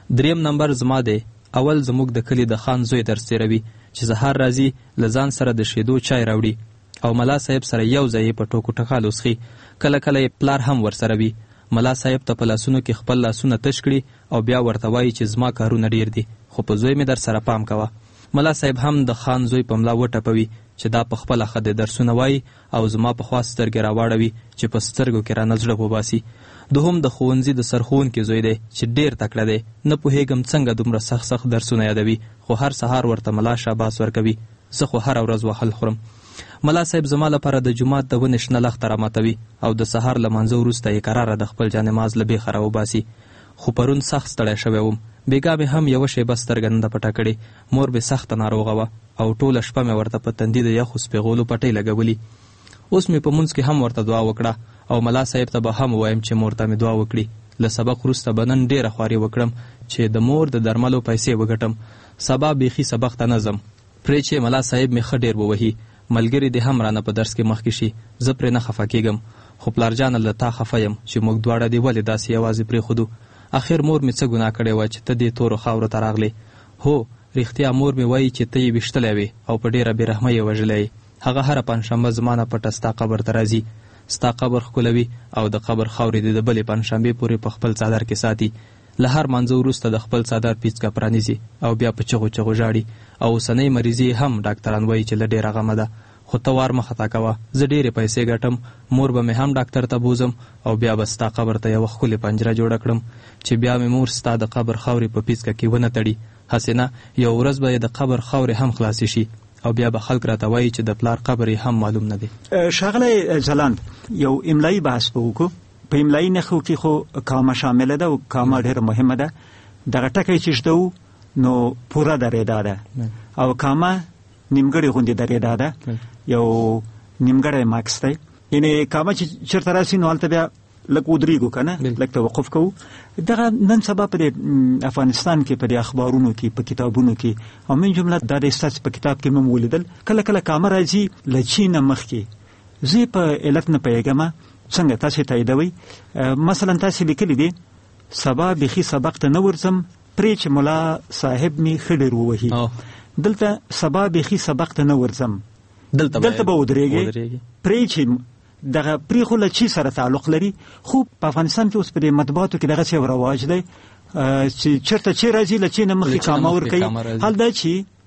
3 نمبر زما دی. اول زموږ د کلي د خان زوی درس تېروي چې سهار راځي له ځان سره د شیدو چای راوړي او ملا صاحب سره یو ځای په ټوکو ټکال وڅښي. کله کله یې پلار هم ورسره وي. ملا صاحب ته په لاسونو کې خپل لاسونه تش کړي او بیا ورته وایي چې زما کارونه ډېر دي، خو په زوی مې در سره پام کوه. ملا صاحب هم د خان زوی په ملا وټپوي چې دا په خپله ښه د درسونه وایي او زما په خوا سترګې راواړوي چې په سترګو کې رانه زړه وباسي. دوهم د ښوونځي د سرښوونکي زوی دی چې ډېر تکړه دی. نه پوهېږم څنګه دومره سخت درسونه یادوي، خو هر سهار ورته ملا شاباس ورکوي. زه خو هره ورځ وهل خورم. ملا صاحب زما لپاره د جومات د ونې شنه لخته راماتوي او د سهار له مانځه وروسته یې کراره د خپل جانماز له بیخه راوباسي. خو پرون سخت ستړی شوی وم. بیګا مې هم یوه شیبه سترګه نه ده پټه کړې. مور مې سخته ناروغه وه او ټوله شپه مې ورته په تندي د یخو سپېغولو پټۍ لګولي. اوس مې په مونځ کې هم ورته دعا وکړه او ملا صاحب ته به هم ووایم چې مور ته مې دعا وکړي. له سبق وروسته به نن ډېره خواري وکړم چې د مور د درملو پیسې وګټم. سبا بیخي سبق ته نه ځم، پرې چې ملا صاحب مې ښه ډېر ووهي. ملګري دې هم رانه په درس کې مخکې شي، زه پرې نه خفه کېږم. خو پلارجانه له تا خفه یم چې موږ دواړه دې ولې داسې یوازې پرېښودو. اخر مور مې څه ګناه کړې وه چې ته دې تورو خاورو ته راغلې. هو رښتیا مور مې وایي چې ته یې ویشتلی وې او په ډېره بېرحمه یې وژلی یې. هغه هره پنجشنبه زما نه پټه ستا قبر ته راځي، ستا قبر ښکلوي او د قبر خاورې دې د بلې پنجشنبې پورې په خپل څادر کې ساتي. له هر مانځه وروسته د خپل څادر پیڅکه پرانیزي او بیا په چغو چغو ژاړي. او اوسنۍ مریضي هم ډاکټران وایي چې له ډېره غمه ده. خو ته وار مه خطا کوه، زه ډېرې پیسې ګټم. مور به مې هم ډاکټر ته بوزم او بیا به ستا قبر ته یوه ښکلې پنجره جوړه کړم چې بیا مې مور ستا د قبر خاورې په پیڅکه کې ونه تړي. هسې نه، یو ورځ به یې د قبر خاورې هم خلاصې شي او بیا به خلک راته وایي چې د پلار قبر یې هم معلوم نه دی. ښاغلی ځلاند، یو املایي بحث به وکړو. په املایي نښو کې خو کامه شامله ده او کامه ډېره مهمه ده. دغه ټکی چې شته و نو پوره درېدا ده او کامه نیمګړې غوندې درېدا ده، یو نیمګړی ماکس دی. یعنې کامه چې چېرته راسي نو هلته بیا لږ ودرېږو که نه، لږ توقف کوو. دغه نن سبا په افغانستان کې په دې اخبارونو کې په کتابونو کې او من جمله دا د ستاسې په کتاب کې مې ولیدل کله کله کامه راځي له چین نه مخکې. زه په علت نه پوهېږم، څنګه تاسې تاییدوئ؟ مثلا تاسې لیکلي دي سبا بیخي سبق ته نه ورځم پرې چې ملا صاحب مې ښه ډېر ووهي. دلته سبا بیخي سبق ته نه ورځم، دلته به ودرېږي پرې چې دغه پرې خو له چی سره تعلق لري. خو په افغانستان کې اوس په دې مطبوعاتو کې دغسې یو رواج دی چې چېرته چې راځي له چی نه مخکې کامه ورکوي. حال دا چې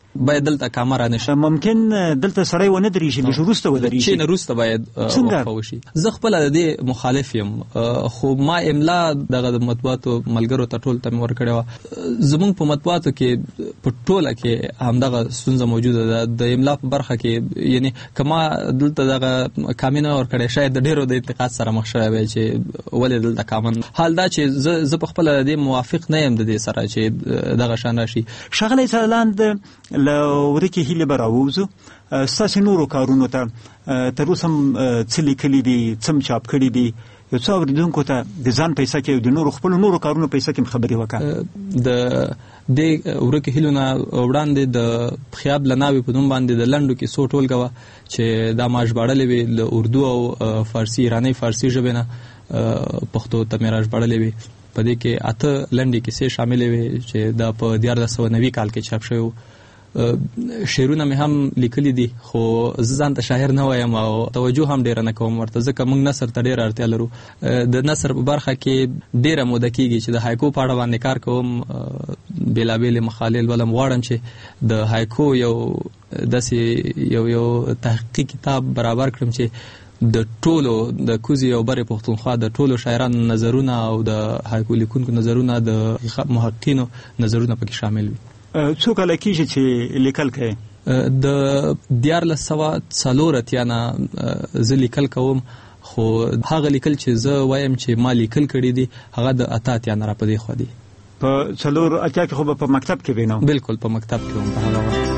باید دلته کامه را نشي. ممکن دلته سړی ونه درېږي، لږ وروسته ودرېږي، چې نه وروسته باید وقفه وشي. زه خپله د دې مخالف یم، خو ما املا دغه د مطبوعاتو ملګرو ته ټول ته مې ورکړې وه. زموږ په مطبوعاتو کې په ټوله کې همدغه ستونزه موجوده ده د املا په برخه کې. یعنی که ما دلته دغه کامې نه ورکړې، شاید د ډېرو د انتقاد سره مخ شوی وی چې ولې دلته کامن. حال دا چې زه په خپله د دې موافق نه یم د دې سره چې دغه شان راشي. ښاغلی ځلاند له ورکې هیلې به راووځو. ستاسې نورو کارونو ته تر اوسه هم څه لیکلي دي، څه م چاپ کړي دي؟ یو څو اورېدونکو ته د ځان پیسه کې او د نورو خپلو نورو کارونو پیسه کې خبرې وکړه. د دې ورکې هیلو نه وړاندې د خیاب له ناوې په نوم باندې د لنډو کیسو ټولګه وه چې دا ما ژباړلې وې له اردو او فارسي، ایرانۍ فارسي ژبې نه پښتو ته مې را ژباړلې وې. په دې کې 8 لنډې کیسې شاملې وې چې دا په 1490 کال کې چاپ شوی و. شعرونه مې هم لیکلي دي، خو زه ځان ته شاعر نه وایم او توجه هم ډېره نه کوم ورته، ځکه موږ نثر ته ډېره اړتیا لرو. د نثر په برخه کې ډېره موده کېږي چې د هایکو په اړه باندې کار کوم، بېلابېلې مقالې لولم. غواړم چې د هایکو یو داسې یو تحقیقي کتاب برابر کړم چې د ټولو د کوزي او برې پښتونخوا د ټولو شاعرانو نظرونه او د هایکو لیکونکو نظرونه، د محققینو نظرونه پکې شامل وي. څو کاله کېږي چې لیکل کوې؟ د 1440 نه زه لیکل کوم، خو هغه لیکل چې زه وایم چې ما لیکل کړي دي هغه د 88 نه را په دې خوا دي. په 4 کې خو به په مکتب کې وینم؟ بالکل په مکتب کې وم په هغه وخت.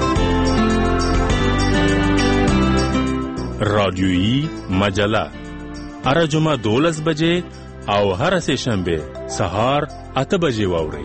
رادیویی مجله هر جمعه 12 بجې او هر سه شنبه سهار 8 بجې واورئ.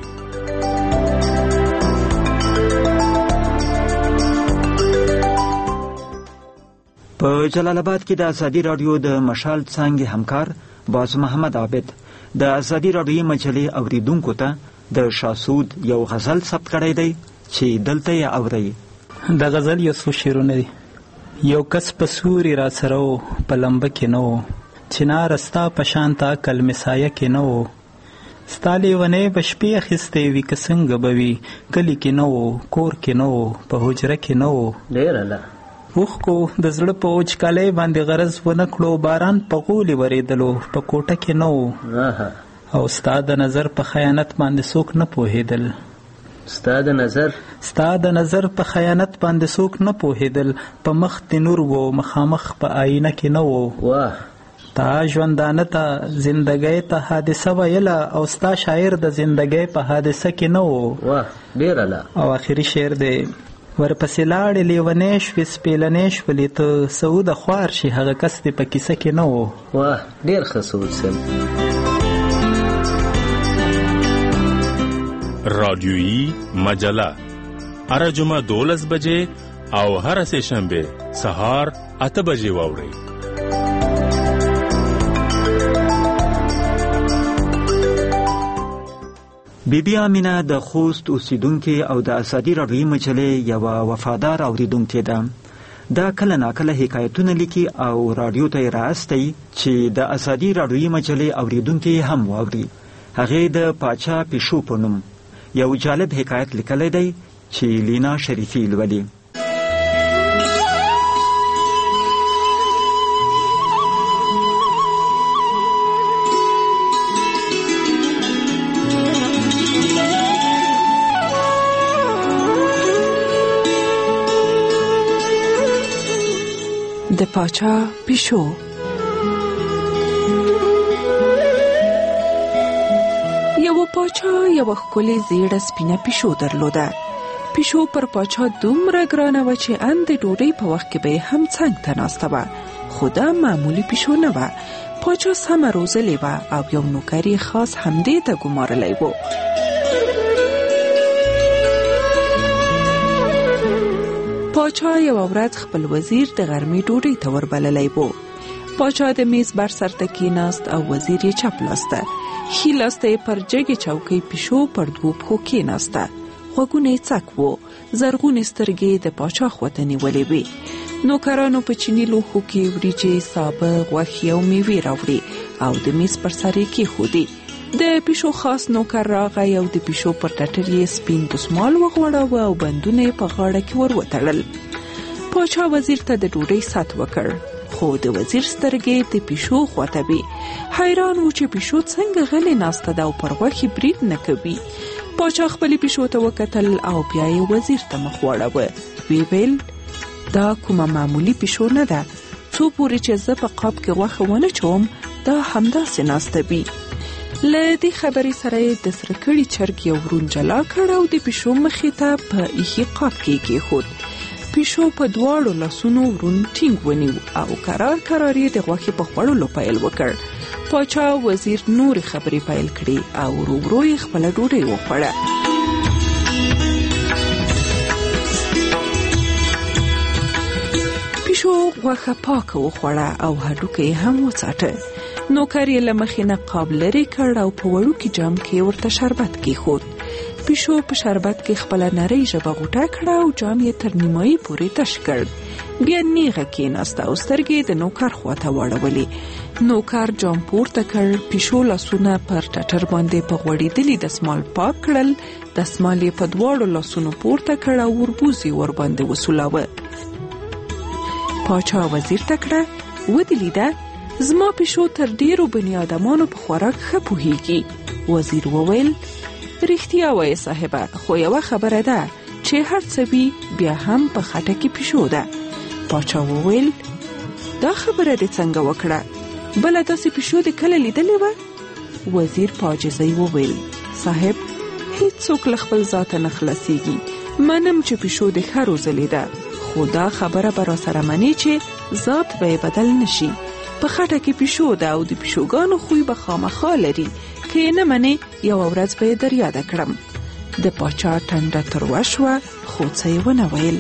په جلال آباد کې د ازادي رادیو د مشال څانګې همکار باز محمد عابد د ازادي رادیوي مجلې اوریدونکو ته د شاسود یو غزل ثبت کړی دی چې دلته یې اورئ. د غزل یو څو شعرونه دي. یو کس په سوري را سره و په لمبه کې نه و، چنار ستا په شان ته عقل مې سایه کې نه و، ستا لیونۍ به شپې اخیستې وي که څنګه به وي، کلي کې نه و، کور کې نه و، په حجره کې نه و. ډېره له اوښکو د زړه په وچکالۍ باندې غرض ونه کړو، باران په غولې ورېدلو په کوټه کې نه و، او ستا د نظر په خیانت باندې څوک نه پوهېدل. ستا د نظر په خیانت باندې څوک نه پوهېدل، په مخ دې نور و مخامخ په آینه کې نه و. تا ژوندانه ته زندګۍ ته حادثه ویله، او ستا شاعر د زندګۍ په حادثه کې نه و. ډېره له. او آخري شعر دی. ورپسې لاړې لیونۍ شوې سپېلنۍ شولې، ته سعوده خوار شي هغه کس دې په کیسه کې نه و. ډېر ښه سعود صاحب. رادیویی مجله هر جمعه 12 بجې او هر سه شنبه سهار 8 بجې واورئ. بیبي امینه د خوست اوسیدونکې او د ازادي رادیوي مجلې یوه وفادار اوریدونکې ده. دا کله ناکله حکایتونه لیکي او رادیو ته یې رااستئ چې د ازادي رادیوي مجلې اوریدونکې هم واوري. هغې د پاچا پیشو په نوم یو جالب حکایت لیکلی دی چې لینا شریفي لولي. د پاچا پیشو. یو پاچا یو ښکلې زیړه سپینه پیشو درلوده. پیشو پر پاچا دومره ګرانه وه چې ان د ډوډۍ په وخت کې به هم څنګ ته ناسته وه. خو دا معمولي پیشو نه وه. پاچا سمه روزلې وه او یو نوکر یې خاص همدې ته ګمارلی و. پاچا یو ورځ خپل وزیر د غرمې ډوډۍ ته وربللی و. پاچا د میز بر سر ته کېناست او وزیر یې چپ لاسته، ښي لاسته یې پر جګې چوکۍ پیشو پر 2 پښو کېناسته. غوږونه یې څک وو، زرغونې سترګې د پاچا خواته نیولې وې. نوکرانو په چیني لوښو کې وریجې، سابه، غوښې او میوې راوړې او د میز پر سر یې کېښودې. د پیشو خاص نوکر راغی او د پیشو پر ټټر یې سپین دسمال وغوړاوه او بندونه یې په غاړه کې ور وتړل. پاچا وزیر ته د ډوډۍ سات وکړ، خو د وزیر سترګې د پیشو خواته وې. حیران و چې پیشو څنګه غلې ناسته ده او پر غوښې برید نه کوي. پاچا خپلې پیشو ته وکتل او بیا یې وزیر ته مخ واړاوه. وی ویل دا کومه معمولی پیشو نه ده، څو پورې چې زه په قاب کې غوښه ونه چوم دا همداسې ناسته وي. له دې خبرې سره یې د سره کړي چرګ یو ورون جلا کړ او د پیشو مخې ته په ایښي قاب کې کېښود. پیشو په دواړو لاسونو ورون ټینګ ونیو او کرار کرار یې د غوښې په خوړلو پیل وکړ. پاچا وزیر نورې خبرې پیل کړې او ورو ورو یې خپله ډوډۍ وخوړه. پیشو غوښه پاکه وخوړه او هډوکی یې هم وڅاټه. نوکر یې له مخې نه قاب لرې کړ او په وړوکي جام کې ورته شربت کېښود. پیشو په شربت کې خپله نرۍ ژبه غوټه کړه او جام یې تر نیمایي پورې تش کړ. بیا نیغه کېناسته او سترګې د نوکر خواته واړولې. نوکر جام پورته کړ. پیشو لاسونه پر ټټر باندې په غوړېدلي دسمال پاک کړل. دسمال یې په دواړو لاسونو پورته کړ او وربوز یې ورباندې وسولاوه. پاچا وزیر ته کړه، ودې لیده زما پیشو تر ډیرو بني آدمانو په خوراک ښه پوهیږي. وزیر وویل رښتیا وایې صاحبه، خو یوه خبره ده چې هر څه وي بیا هم په خټه کې پیشو ده. پاچا وویل دا خبره دې څنګه وکړه؟ بله داسې پیشو دې کله لیدلې وه؟ وزیر په عاجزۍ وویل صاحب هیڅوک له خپل ذاته نه خلاصیږي. منم چې پیشو دې ښه روزلې ده، خو دا خبره به راسره منې چې ذات به یې بدل نشي. په خټه کې پیشو ده او د پیشوګانو خوی به خامخا لري، که یې نه منې یوه ورځ به یې در یاده کړم. د پاچا ټنډه تروه شوه خو څه یې ونه ویل.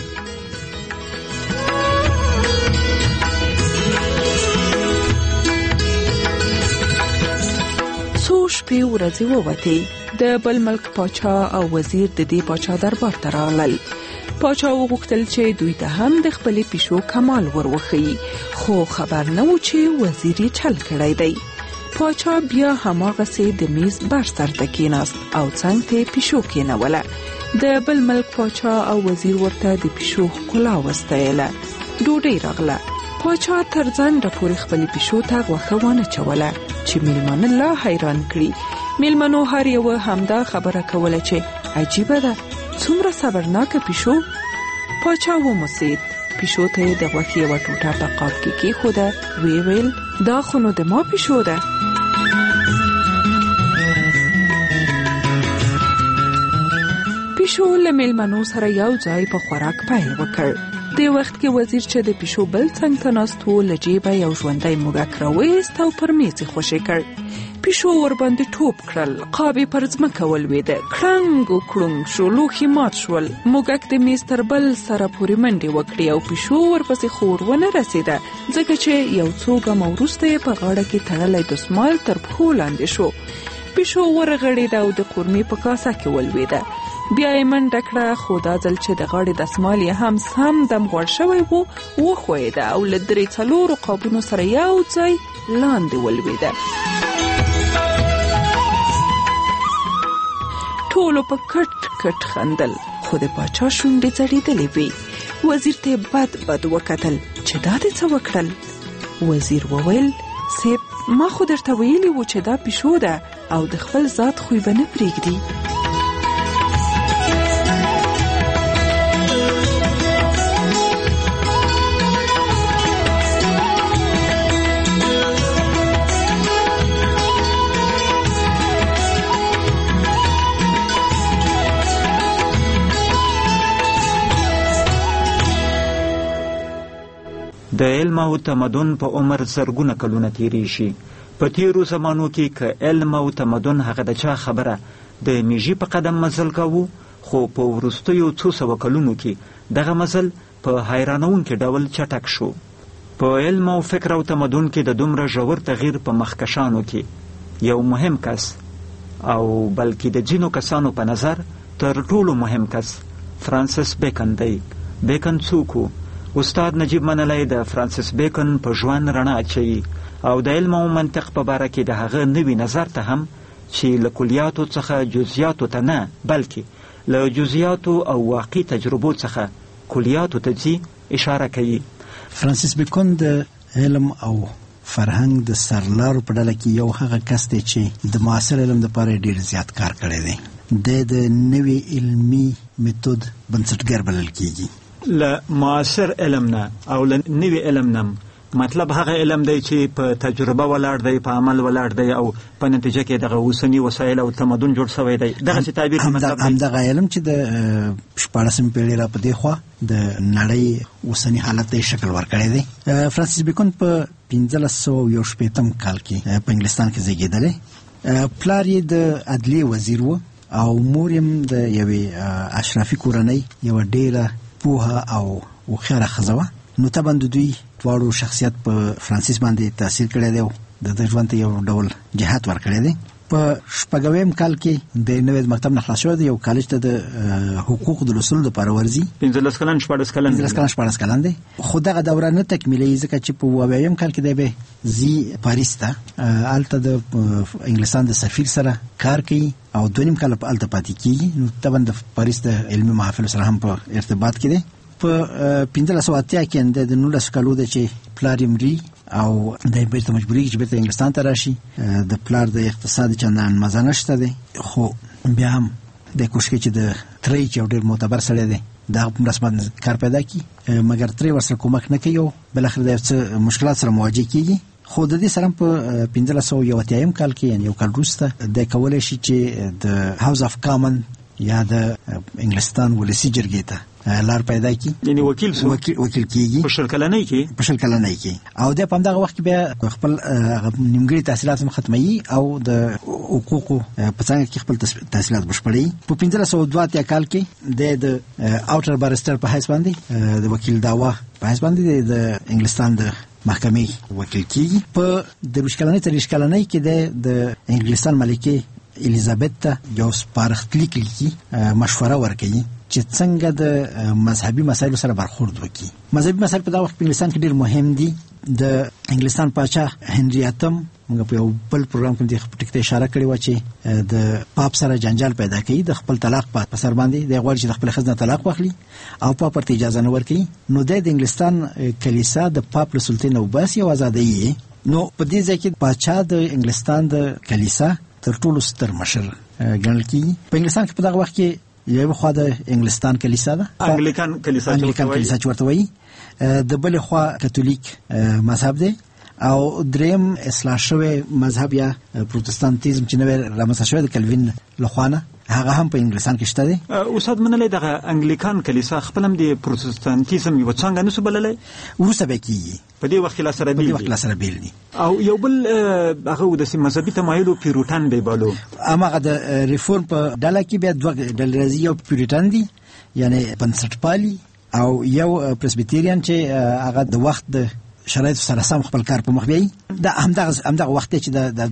څو شپې ورځې ووتې. د بل ملک پاچا او وزیر د دې پاچا دربار ته راغلل. پاچا وغوښتل چې دوی ته هم د خپلې پیشو کمال وروښيي، خو خبر نه و چې وزیر یې چل کړی دی. پاچا بیا هماغسې د میز بر سر ته کېناست او څنګ ته یې پیشو کېنوله. د بل ملک پاچا او وزیر ورته د پیشو ښکلا وستایله. ډوډۍ راغله. پاچا تر ځنډه پورې خپلې پیشو ته غوښه وانه چوله چې میلمانه لا حیران کړي. میلمنو هر یوه همدا خبره کوله چې عجیبه ده، څومره صبرناکه پیشو. پاچا وموسید. پیشو ته یې د غوښې یوه ټوټه په قاب کې کېښوده. ویې ویل دا خو نو د ما پیشو ده. پیشو له میلمنو سره یو ځای په خوراک پیل وکړ. د وخت کې وزیر چې د پیشو بل څنګ ته ناست و له جیبه یو ژوندی موږک راوایست او پر میز یې خوشې کړ. پیشو ورباندې ټوپ کړل. قاب یې پر ځمکه ولوېده. کړنګ و کړنګ شو، لوښي مات شول. موږک د میز تر بل سره پورې منډې وکړې او پیشو ورپسې خو ور ونه رسېده، ځکه چې یو څو ګامه وروسته یې په غاړه کې تړلی دسمال تر پښو لاندې شو. پیشو ورغړېده او د قورمې په کاسه کې ولوېده. بیا یې منډه کړه، خو دا ځل چې د غاړې دسمال یې هم سم دم غوړ شوی و وښویېده او له 3-4 قابونو سره یو ځای لاندې ولوېده. ټولو په کټ کټ خندل، خو د پاچا شونډې ځړېدلې وې. وزیر ته بد بد وکتل چې دا دې څه وکړل. وزیر وویل صاحب ما خو درته ویلي و چې دا پیشو ده او د خپل ذات خوی به نه پرېږدي. د علم او تمدن په عمر زرګونه کلونه تیریږي. په تیرو زمانو کې که علم او تمدن هغه د چا خبره د میږي په قدم مزل کوو، خو په وروستیو 200 کلونو کې دغه مزل په حیرانونکي ډول چټک شو. په علم او فکر او تمدن کې د دومره ژور تغییر په مخکشانو کې یو مهم کس او بلکې د ځینو کسانو په نظر تر ټولو مهم کس فرانسیس بیکن دی. بیکن څوک و؟ استاد نجیب منلی د فرانسیس بیکن په ژوند رڼا اچوي او د علم او منطق په باره کې د هغه نوي نظر ته هم چې له کلیاتو څخه جزئیاتو ته نه بلکې له جزئیاتو او واقعي تجربو څخه کلیاتو ته ځي اشاره کوي. فرانسیس بیکن د علم او فرهنګ د سرلارو په ډله کې یو هغه کس دی چې د معاصر علم لپاره ډیر زیات کار کړی دی. د نوي علمي میتود بنسټګر بلل کیږي. له معاصر علم نه او له نوي علم نه مطلب هغه علم دی چې په تجربه ولاړ دی، په عمل ولاړ دی او په نتیجه کې دغه اوسني وسایل او تمدن جوړ شوی دی. دغه تعبیر مطلب دی همدغه علم چې د 14مې پیړۍ را پدې خوا د نړۍ اوسني حالت ته شکل ورکړی دی. فرانسیس بیکن په 1518 کال کې په انګلستان کې زیږېدلی. پلار یې د عدلیې وزیر و او مور یې د یوې اشرافي کورنۍ یوه ډیره پوهه او هوښیاره ښځه وه. نو طبعا د دوی دواړو شخصیت په فرانسیس باندې تاثیر کړی دی او د ژوند ته یو ډول جهت ورکړی دی. په 14 کال کې د نوې مکتب نه خلاص شوی دی، یو کالج ته د حقوقو د لوستلو لپاره ورځي. 15 کلن 14 کلن دی. خو دغه دوره نه تکمیلي ځکه چې په 20 کال کې دی به زی پاریس ته هلته د انګلستان د سفیر سره کار کوي او 2.5 کال په هلته پاتې کیږي. نو طبعا د پاریس د علمي محافل سره هم په ارتباط کې دی. په 1580 کې د 19 کالو د چې پلار یې مري او د بیرته مجبوري چې بیرته انګلستان ته راشي. د پلار د اقتصاد چندان مزه نشته دی، خو بیا هم د کوشش کوي چې د ترې چې یو ډېر معتبر سړی دی دغه په مرسته باندې کار پیدا کړي، مګر ترې ورسره کومک نه کوي او بالاخره د څه مشکلات سره مواجه کیږي. خو د دې سره په 1580 کال کې یعنی یو کال وروسته د کولی شي چې د هاوس اف کامن یا د انګلستان ولسی جرګې ته لار پیدا کی، یعنی وکیل کیږي په 10 کلنۍ کې او د په همدغه وخت کې بیا خپل نیمګړي تحصیلات هم ختموي او د حقوقو په څنګه کې خپل تحصیلات بشپړوي. په 1582 کال کې د اوټر بارستر په حیث باندې د وکیل دعوا په حیث باندې د انګلستان د محکمې وکیل کیږي. په 20 کلنۍ تر 20 کلنۍ کې د انګلستان ملکه الیزابت ته یو سپارښتلیک لیکي، مشوره ورکوي چې څنګه د مذهبي مسایلو سره برخورد وکړي. مذهبي مسایل په دغه وخت په انګلستان کې ډېر مهم دي. د انګلستان پاچا هنري اتم موږ په یو بل پروګرام کې د ټکو ته اشاره کړې و چې د پاپ سره جنجال پیدا کوي د خپل طلاق په سر باندې، د غواړي چې د خپل ښځې نه طلاق واخلي او پاپ ورته اجازه نه ورکوي. نو د انګلستان کلیسا د پاپ له سلطې نه وباسي او ازادوي. نو په دې ځای کې پاچا د انګلستان د کلیسا تر ټولو ستر مشر ګڼل کیږي. په انګلستان کې په دغه وخت کې یو خوا د انګلستان کلیسا ده، انګلیکان کلیسا چې ورته وایي، د بل خوا کاتولیک مذهب دی او دریم اصلاح شوی مذهب یا پروتستانتیزم چې نوې رامنځته شوی د کلوین لخوا نه، هغه هم په انګلستان کې شته دی. استاد منلی دغه انګلیکان کلیسا خپل هم د پروتستانتیزم یو څنګه نسو بللی، وروسته به کیږي، په دې وخت کې لا سره بیل دي. او یو بل هغه د مذهبي تمایلو پیروټان به بالو، هغه د ریفورم په ډله کې بیا دوه ډلې راځي، یو پیروټان دي یعنی بنسټپالي او یو پرسبیتریان چې هغه د وخت د شرایط سره سم خپل کار په مخ بیاي. دا همدغه وخت چې د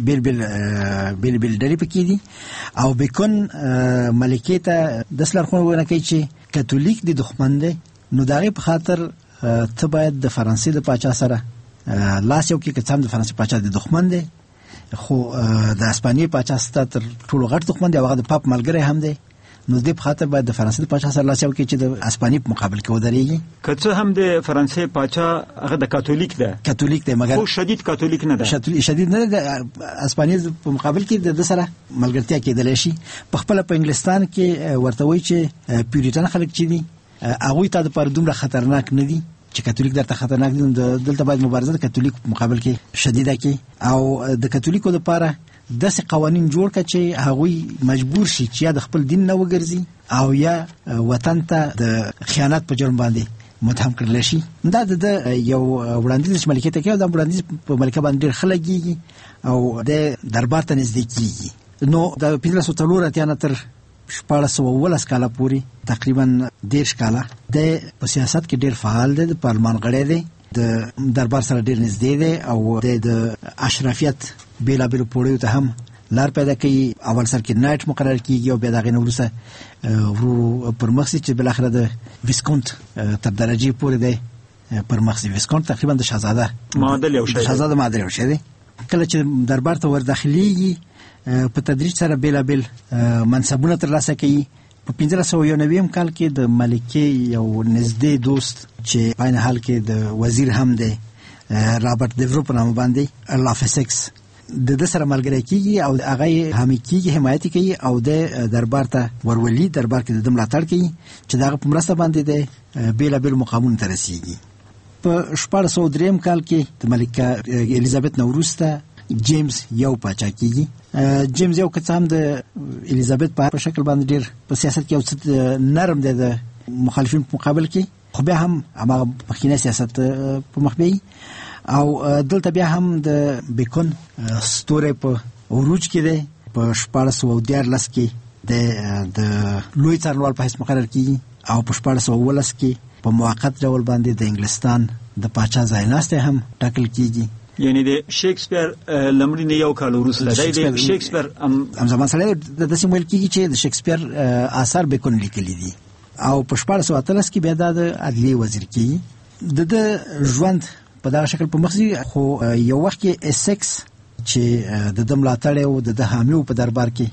بیل ډلې پکې دي او بیکن ملکې ته د سلرخونه کوي چې کاتولیک دي دښمن دی، نو دغه په خاطر ته باید د فرانسې د پاچا سره لاس یو کې که څم د فرانسې پاچا د دښمن دی، خو د اسپانیې پاچا ست تر ټولو غټ دښمن دی او هغه د پاپ ملګری هم دی. نو دې په خاطر باید د فرانسې د پاچا سره لاس یو کې چې د اسپانیې په مقابل کې ودرېږي. که څه هم د فرانسې پاچا هغه د کاتولیک دی مګر خو شدید کاتولیک نه ده، شدید نه ده. د اسپانیې په مقابل کې د سره ملګرتیا کېدلی شي. په خپل په انګلستان کې ورته وایي چې پیوریټن خلک چې دي هغوی ته د پر دومره خطرناک نه دي چې کاتولیک درته خطرناک دي. دلته باید مبارزه د کاتولیک په مقابل کې شدیده کې او د کاتولیکو لپاره داسې قوانین جوړ کړه چې هغوی مجبور شي چې یا د خپل دین نه وګرځي او یا وطن ته د خیانت په جرم باندې متهم کړل شي. دا د یو وړاندیز چې ملکې ته کوي، دا وړاندیز په ملکه باندې ډېر خلک کېږي او د دربار ته نږدې کېږي. نو د 1540 تر 1419 کاله پورې تقریبا 10 کاله په سیاست کې ډېر فعال دی، د پارلمان غړی دی، د دربار سره ډېر نږدې دی او د اشرافیت بیلابیلو پوړیو ته هم لار پیدا کوي. اول سر کې نایټ مقرر کیږي او بیا د غینه وروسته ورو پر مخ چې بل اخره د ویسکونت تر درجه پورې دی پر مخ ویسکونت تقریبا د شاهزاده معادل یو شی دی. کله چې دربار ته ور داخليږي په تدریج سره بیلابل منصبونه ترلاسه کوي. په 1591 کال کې د ملکې یو نږدې دوست چې په حال کې د وزیر هم دی رابرټ دیورو په نامه باندې لافسکس د سره ملګری کیږي او هغه حامی کیږي، حمایت کوي او د دربار ته ورولي، دربار کې د ملاتړ کوي چې دغه په مرسته باندې د بیلابل مقامونو ته رسیږي. په 1403 کال کې د ملکه الیزابت نوروسته جیمز یو پاچا کیږي. جیمز یو کڅ هم د الیزابت په شکل باندې ډیر په سیاست کې یو څه نرم دی د مخالفین په مقابل کې، خو بیا هم هغه مخکینه سیاست په مخ بیاي. او دلته بیا هم د بیکون ستوره په اوروج کې دی. په 1414 کې د لوی څارنوال په حیث مقرر کیږي او په 1419 کې په موقت ډول باندې د انګلستان د پاچا ځایناسته هم ټاکل کیږي. یعنی د شکسپیر لمړی یو کال وروسته د شکسپیر هم زمان سره د داسې ویل کیږي چې د شکسپیر آثار بیکون لیکلي دي. او په 1413 کې بیا د عدلیه وزیر کیږي. د ژوند په دا شکل په مخزي، خو یو وخت کې اسکس چې د ملاتړ او د حامیو په دربار کې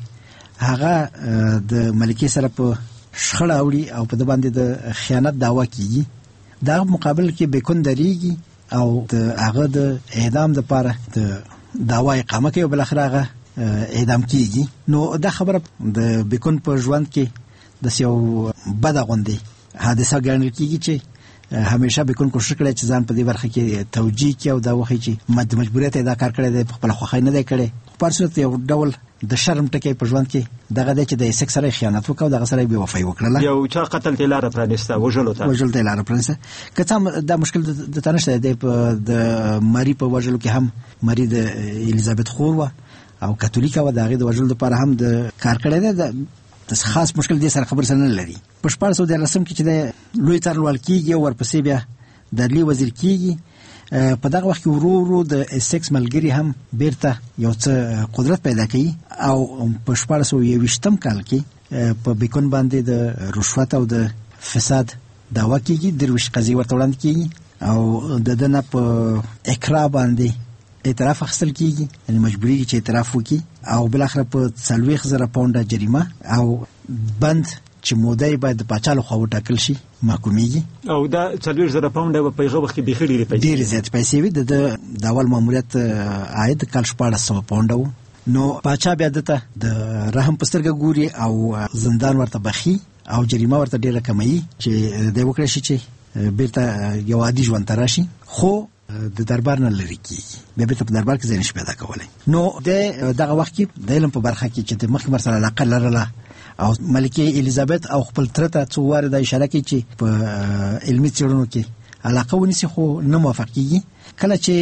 هغه د ملکې سره په شخړه اوري او په د باندې د خیانت دعوا کیږي. دا مقابل کې بیکون دریږي او د هغه د اعدام لپاره د دعوا اقامه کوي او بل اخر هغه اعدام کیږي. نو دا خبره د بیکون په ژوند کې د یو بد غوندي حادثه ګڼل کیږي چې همیشه بیکون کوشش کړي چې ځان په دې برخه کې توجیه کړي او دا وخی چې مجبوریت ادا کار کړي د خپل خوخای نه دی کړي. په صورت یو ډول د شرم ټکی په ژوند کې دغه د چې د سکس سره خیانت وکاو، دغه سره به وفای وکړه، یو چا قتل ته لار پرانسته، وژل ته لار پرانسته. کته دا مشکل د تنشته د مری په وژلو کې هم مری د الیزابت خور و او کاتولیکا و، دغه د وژلو لپاره هم د کار کړی دی. د خاص مشکل دې سره خبر سره نه لري. په 1413 کې چې د لوی څارنوال کیږي او ورپسې بیا د عدلیه وزیر کیږي، په دغه وخت کې ورو د اسکس ملګری هم بیرته یو څه قدرت پیدا کوي او په 1420 کال کې په بیکون باندې د رشوت او د فساد دعوا کیږي. درویش قضیه ورته وړاندې کیږي او د دنه په اقرا باندې اعتراف اخیستل کیږي، یعنی مجبوری چې اعتراف وکړي او بل اخر په 40,000 پاونډه جریمه او بند چې مودې باید د پاچا له خوا وټاکل شي محکومیږي. او دا 40,000 پاونډه په پیغه وخت کې بخیری پیسې ډیر زیات پیسې وي. د اول ماموریت عاید کال 1400 پاونډه. نو پاچا بیا دته د رحم پسترګه ګوري او زندان ورته بخي او جریمه ورته ډیره کمي چې د وکړي شي چې بیرته یو عادي ژوند تراشي، خو د دربار نه لري کیږي، بیا به په دربار کې ځای نشي پیدا کولای. نو دغه وخت کې د علم په برخه کې چې د مخکې مرسله علاقه لرله او ملکه الیزابت او خپل ترته څو واره د اشاره کوي چې په علمي څېړنو کې علاقه ونیسي، خو نه موافق کیږي. کله چې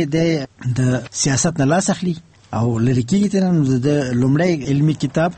د سیاست نه لاس اخلي او لري کیږي نو د لومړی علمي کتاب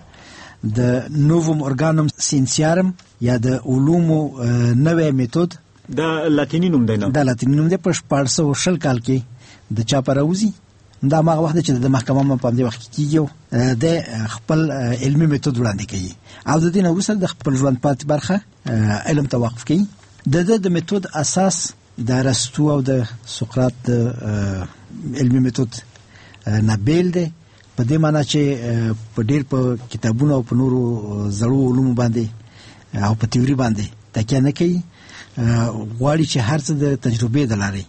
د نووم اورګانوم ساینسیارم یا د علومو نوې میتود د لاتینی نوم دی. د لاتینی نوم دی. په 1420 کال کې د چاپراوزی دا ما وخت چې د محکمه په دې وخت کې د خپل علمي میتود وړاندې کوي او د دې نو وروسته د خپل ژوند پاتې برخه علم ته وقف کوي. د میتود اساس د ارسطو او د سقراط د علمي میتود نه بیل دی، په دې معنی چې په ډیر په کتابونو او په نورو زړو علومو باندې او په تیوري باندې تکیه نه کوي، غواړي چې هر څه د تجربې د لارې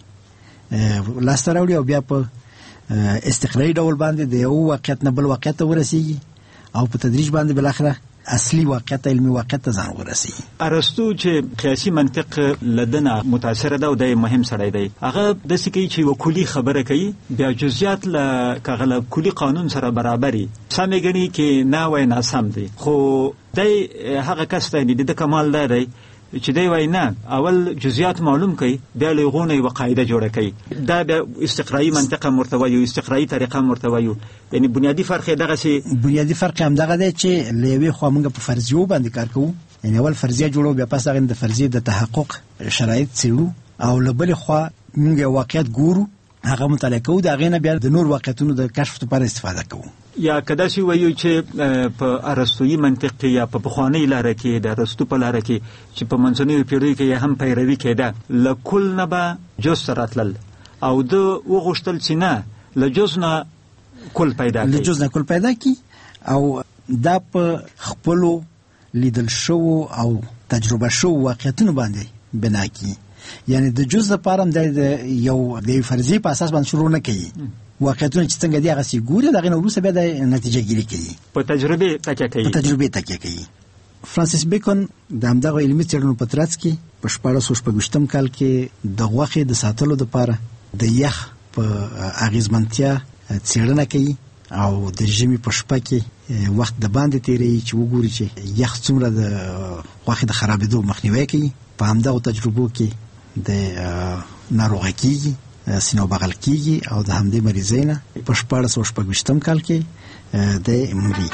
لاسته راوړي او بیا په استقراري ډول باندې د یو واقعیت نه بل واقعیت ته ورسیږي او په تدریج باندې بل اخره اصلي واقعیت علمي واقعیت ته ځان ورسیږي. ارسطو چې قیاسي منطق لدنه متاثر ده او د مهم سړی دی، هغه د سکی چې وکولي خبره کوي، بیا جزئیات له کغله کلی قانون سره برابري سمې غني کې نه وای نه سم دي، خو د هغه کس ته د کمال دی چې دی وای نه اول جزئیات معلوم کړي بیا لغونه او قاعده جوړه کړي. دا به استقرایی منطقه مرتوی او استقرایی طریقه مرتوی، یعنی بنیادی فرق دغه سي بنیادی فرق هم دغه دی چې لوي خو موږ په فرضیو باندې کار کوو، یعنی اول فرضیه جوړو بیا پس هغه د فرضیه د تحقق شرایط څېړو او لبل خو موږ واقعیت ګورو، هغه مطالعه کوو، دا غینه بیا د نور واقعیتونو د کشف لپاره استفاده کوو. یا کدا شي وایو چې په ارسطويي منطق کې یا په پخواني لاره کې د ارسطو په لاره کې چې په منځنیو پیړیو کې هم پیروي کېده له کل نه به جز سره تلل او د وغوښتل چې نه له جز نه کل پیدا له جز نه کل پیدا کی او دا په خپلو لیدل شو او تجربه شو واقعیتونو باندې بنا کی یعنی د جز لپاره د یو د فرضي په اساس باندې شروع نه کوي واقعیتونه چې څنګه دی هغه سي ګوري دغه نو وروسته به د نتیجه ګیری کوي په تجربه تکیه کوي فرانسیس بیکن د همدغه علمي څېړنو په ترڅ کې په 1460 کال کې د غوښې د ساتلو لپاره د یخ په اغیزمنتیا څېړنه کوي او د ژمي په شپه کې وخت د باندې تیری چې وګوري چې یخ څومره د غوښې د خرابېدو مخنیوي کوي په همدغه تجربو کې د ناروغۍ کېږي سینو بغل کېږي او د همدې مریضۍ نه په 1460 کال کې د مري.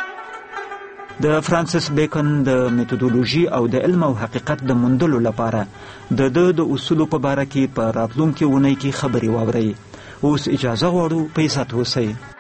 د فرانسیس بیکن د میتودولوژي او د علم او حقیقت د موندلو لپاره د اصولو په باره کې په راتلونکي اونۍ کې خبرې واورئ. اوس اجازه غواړو په سات اوسئ.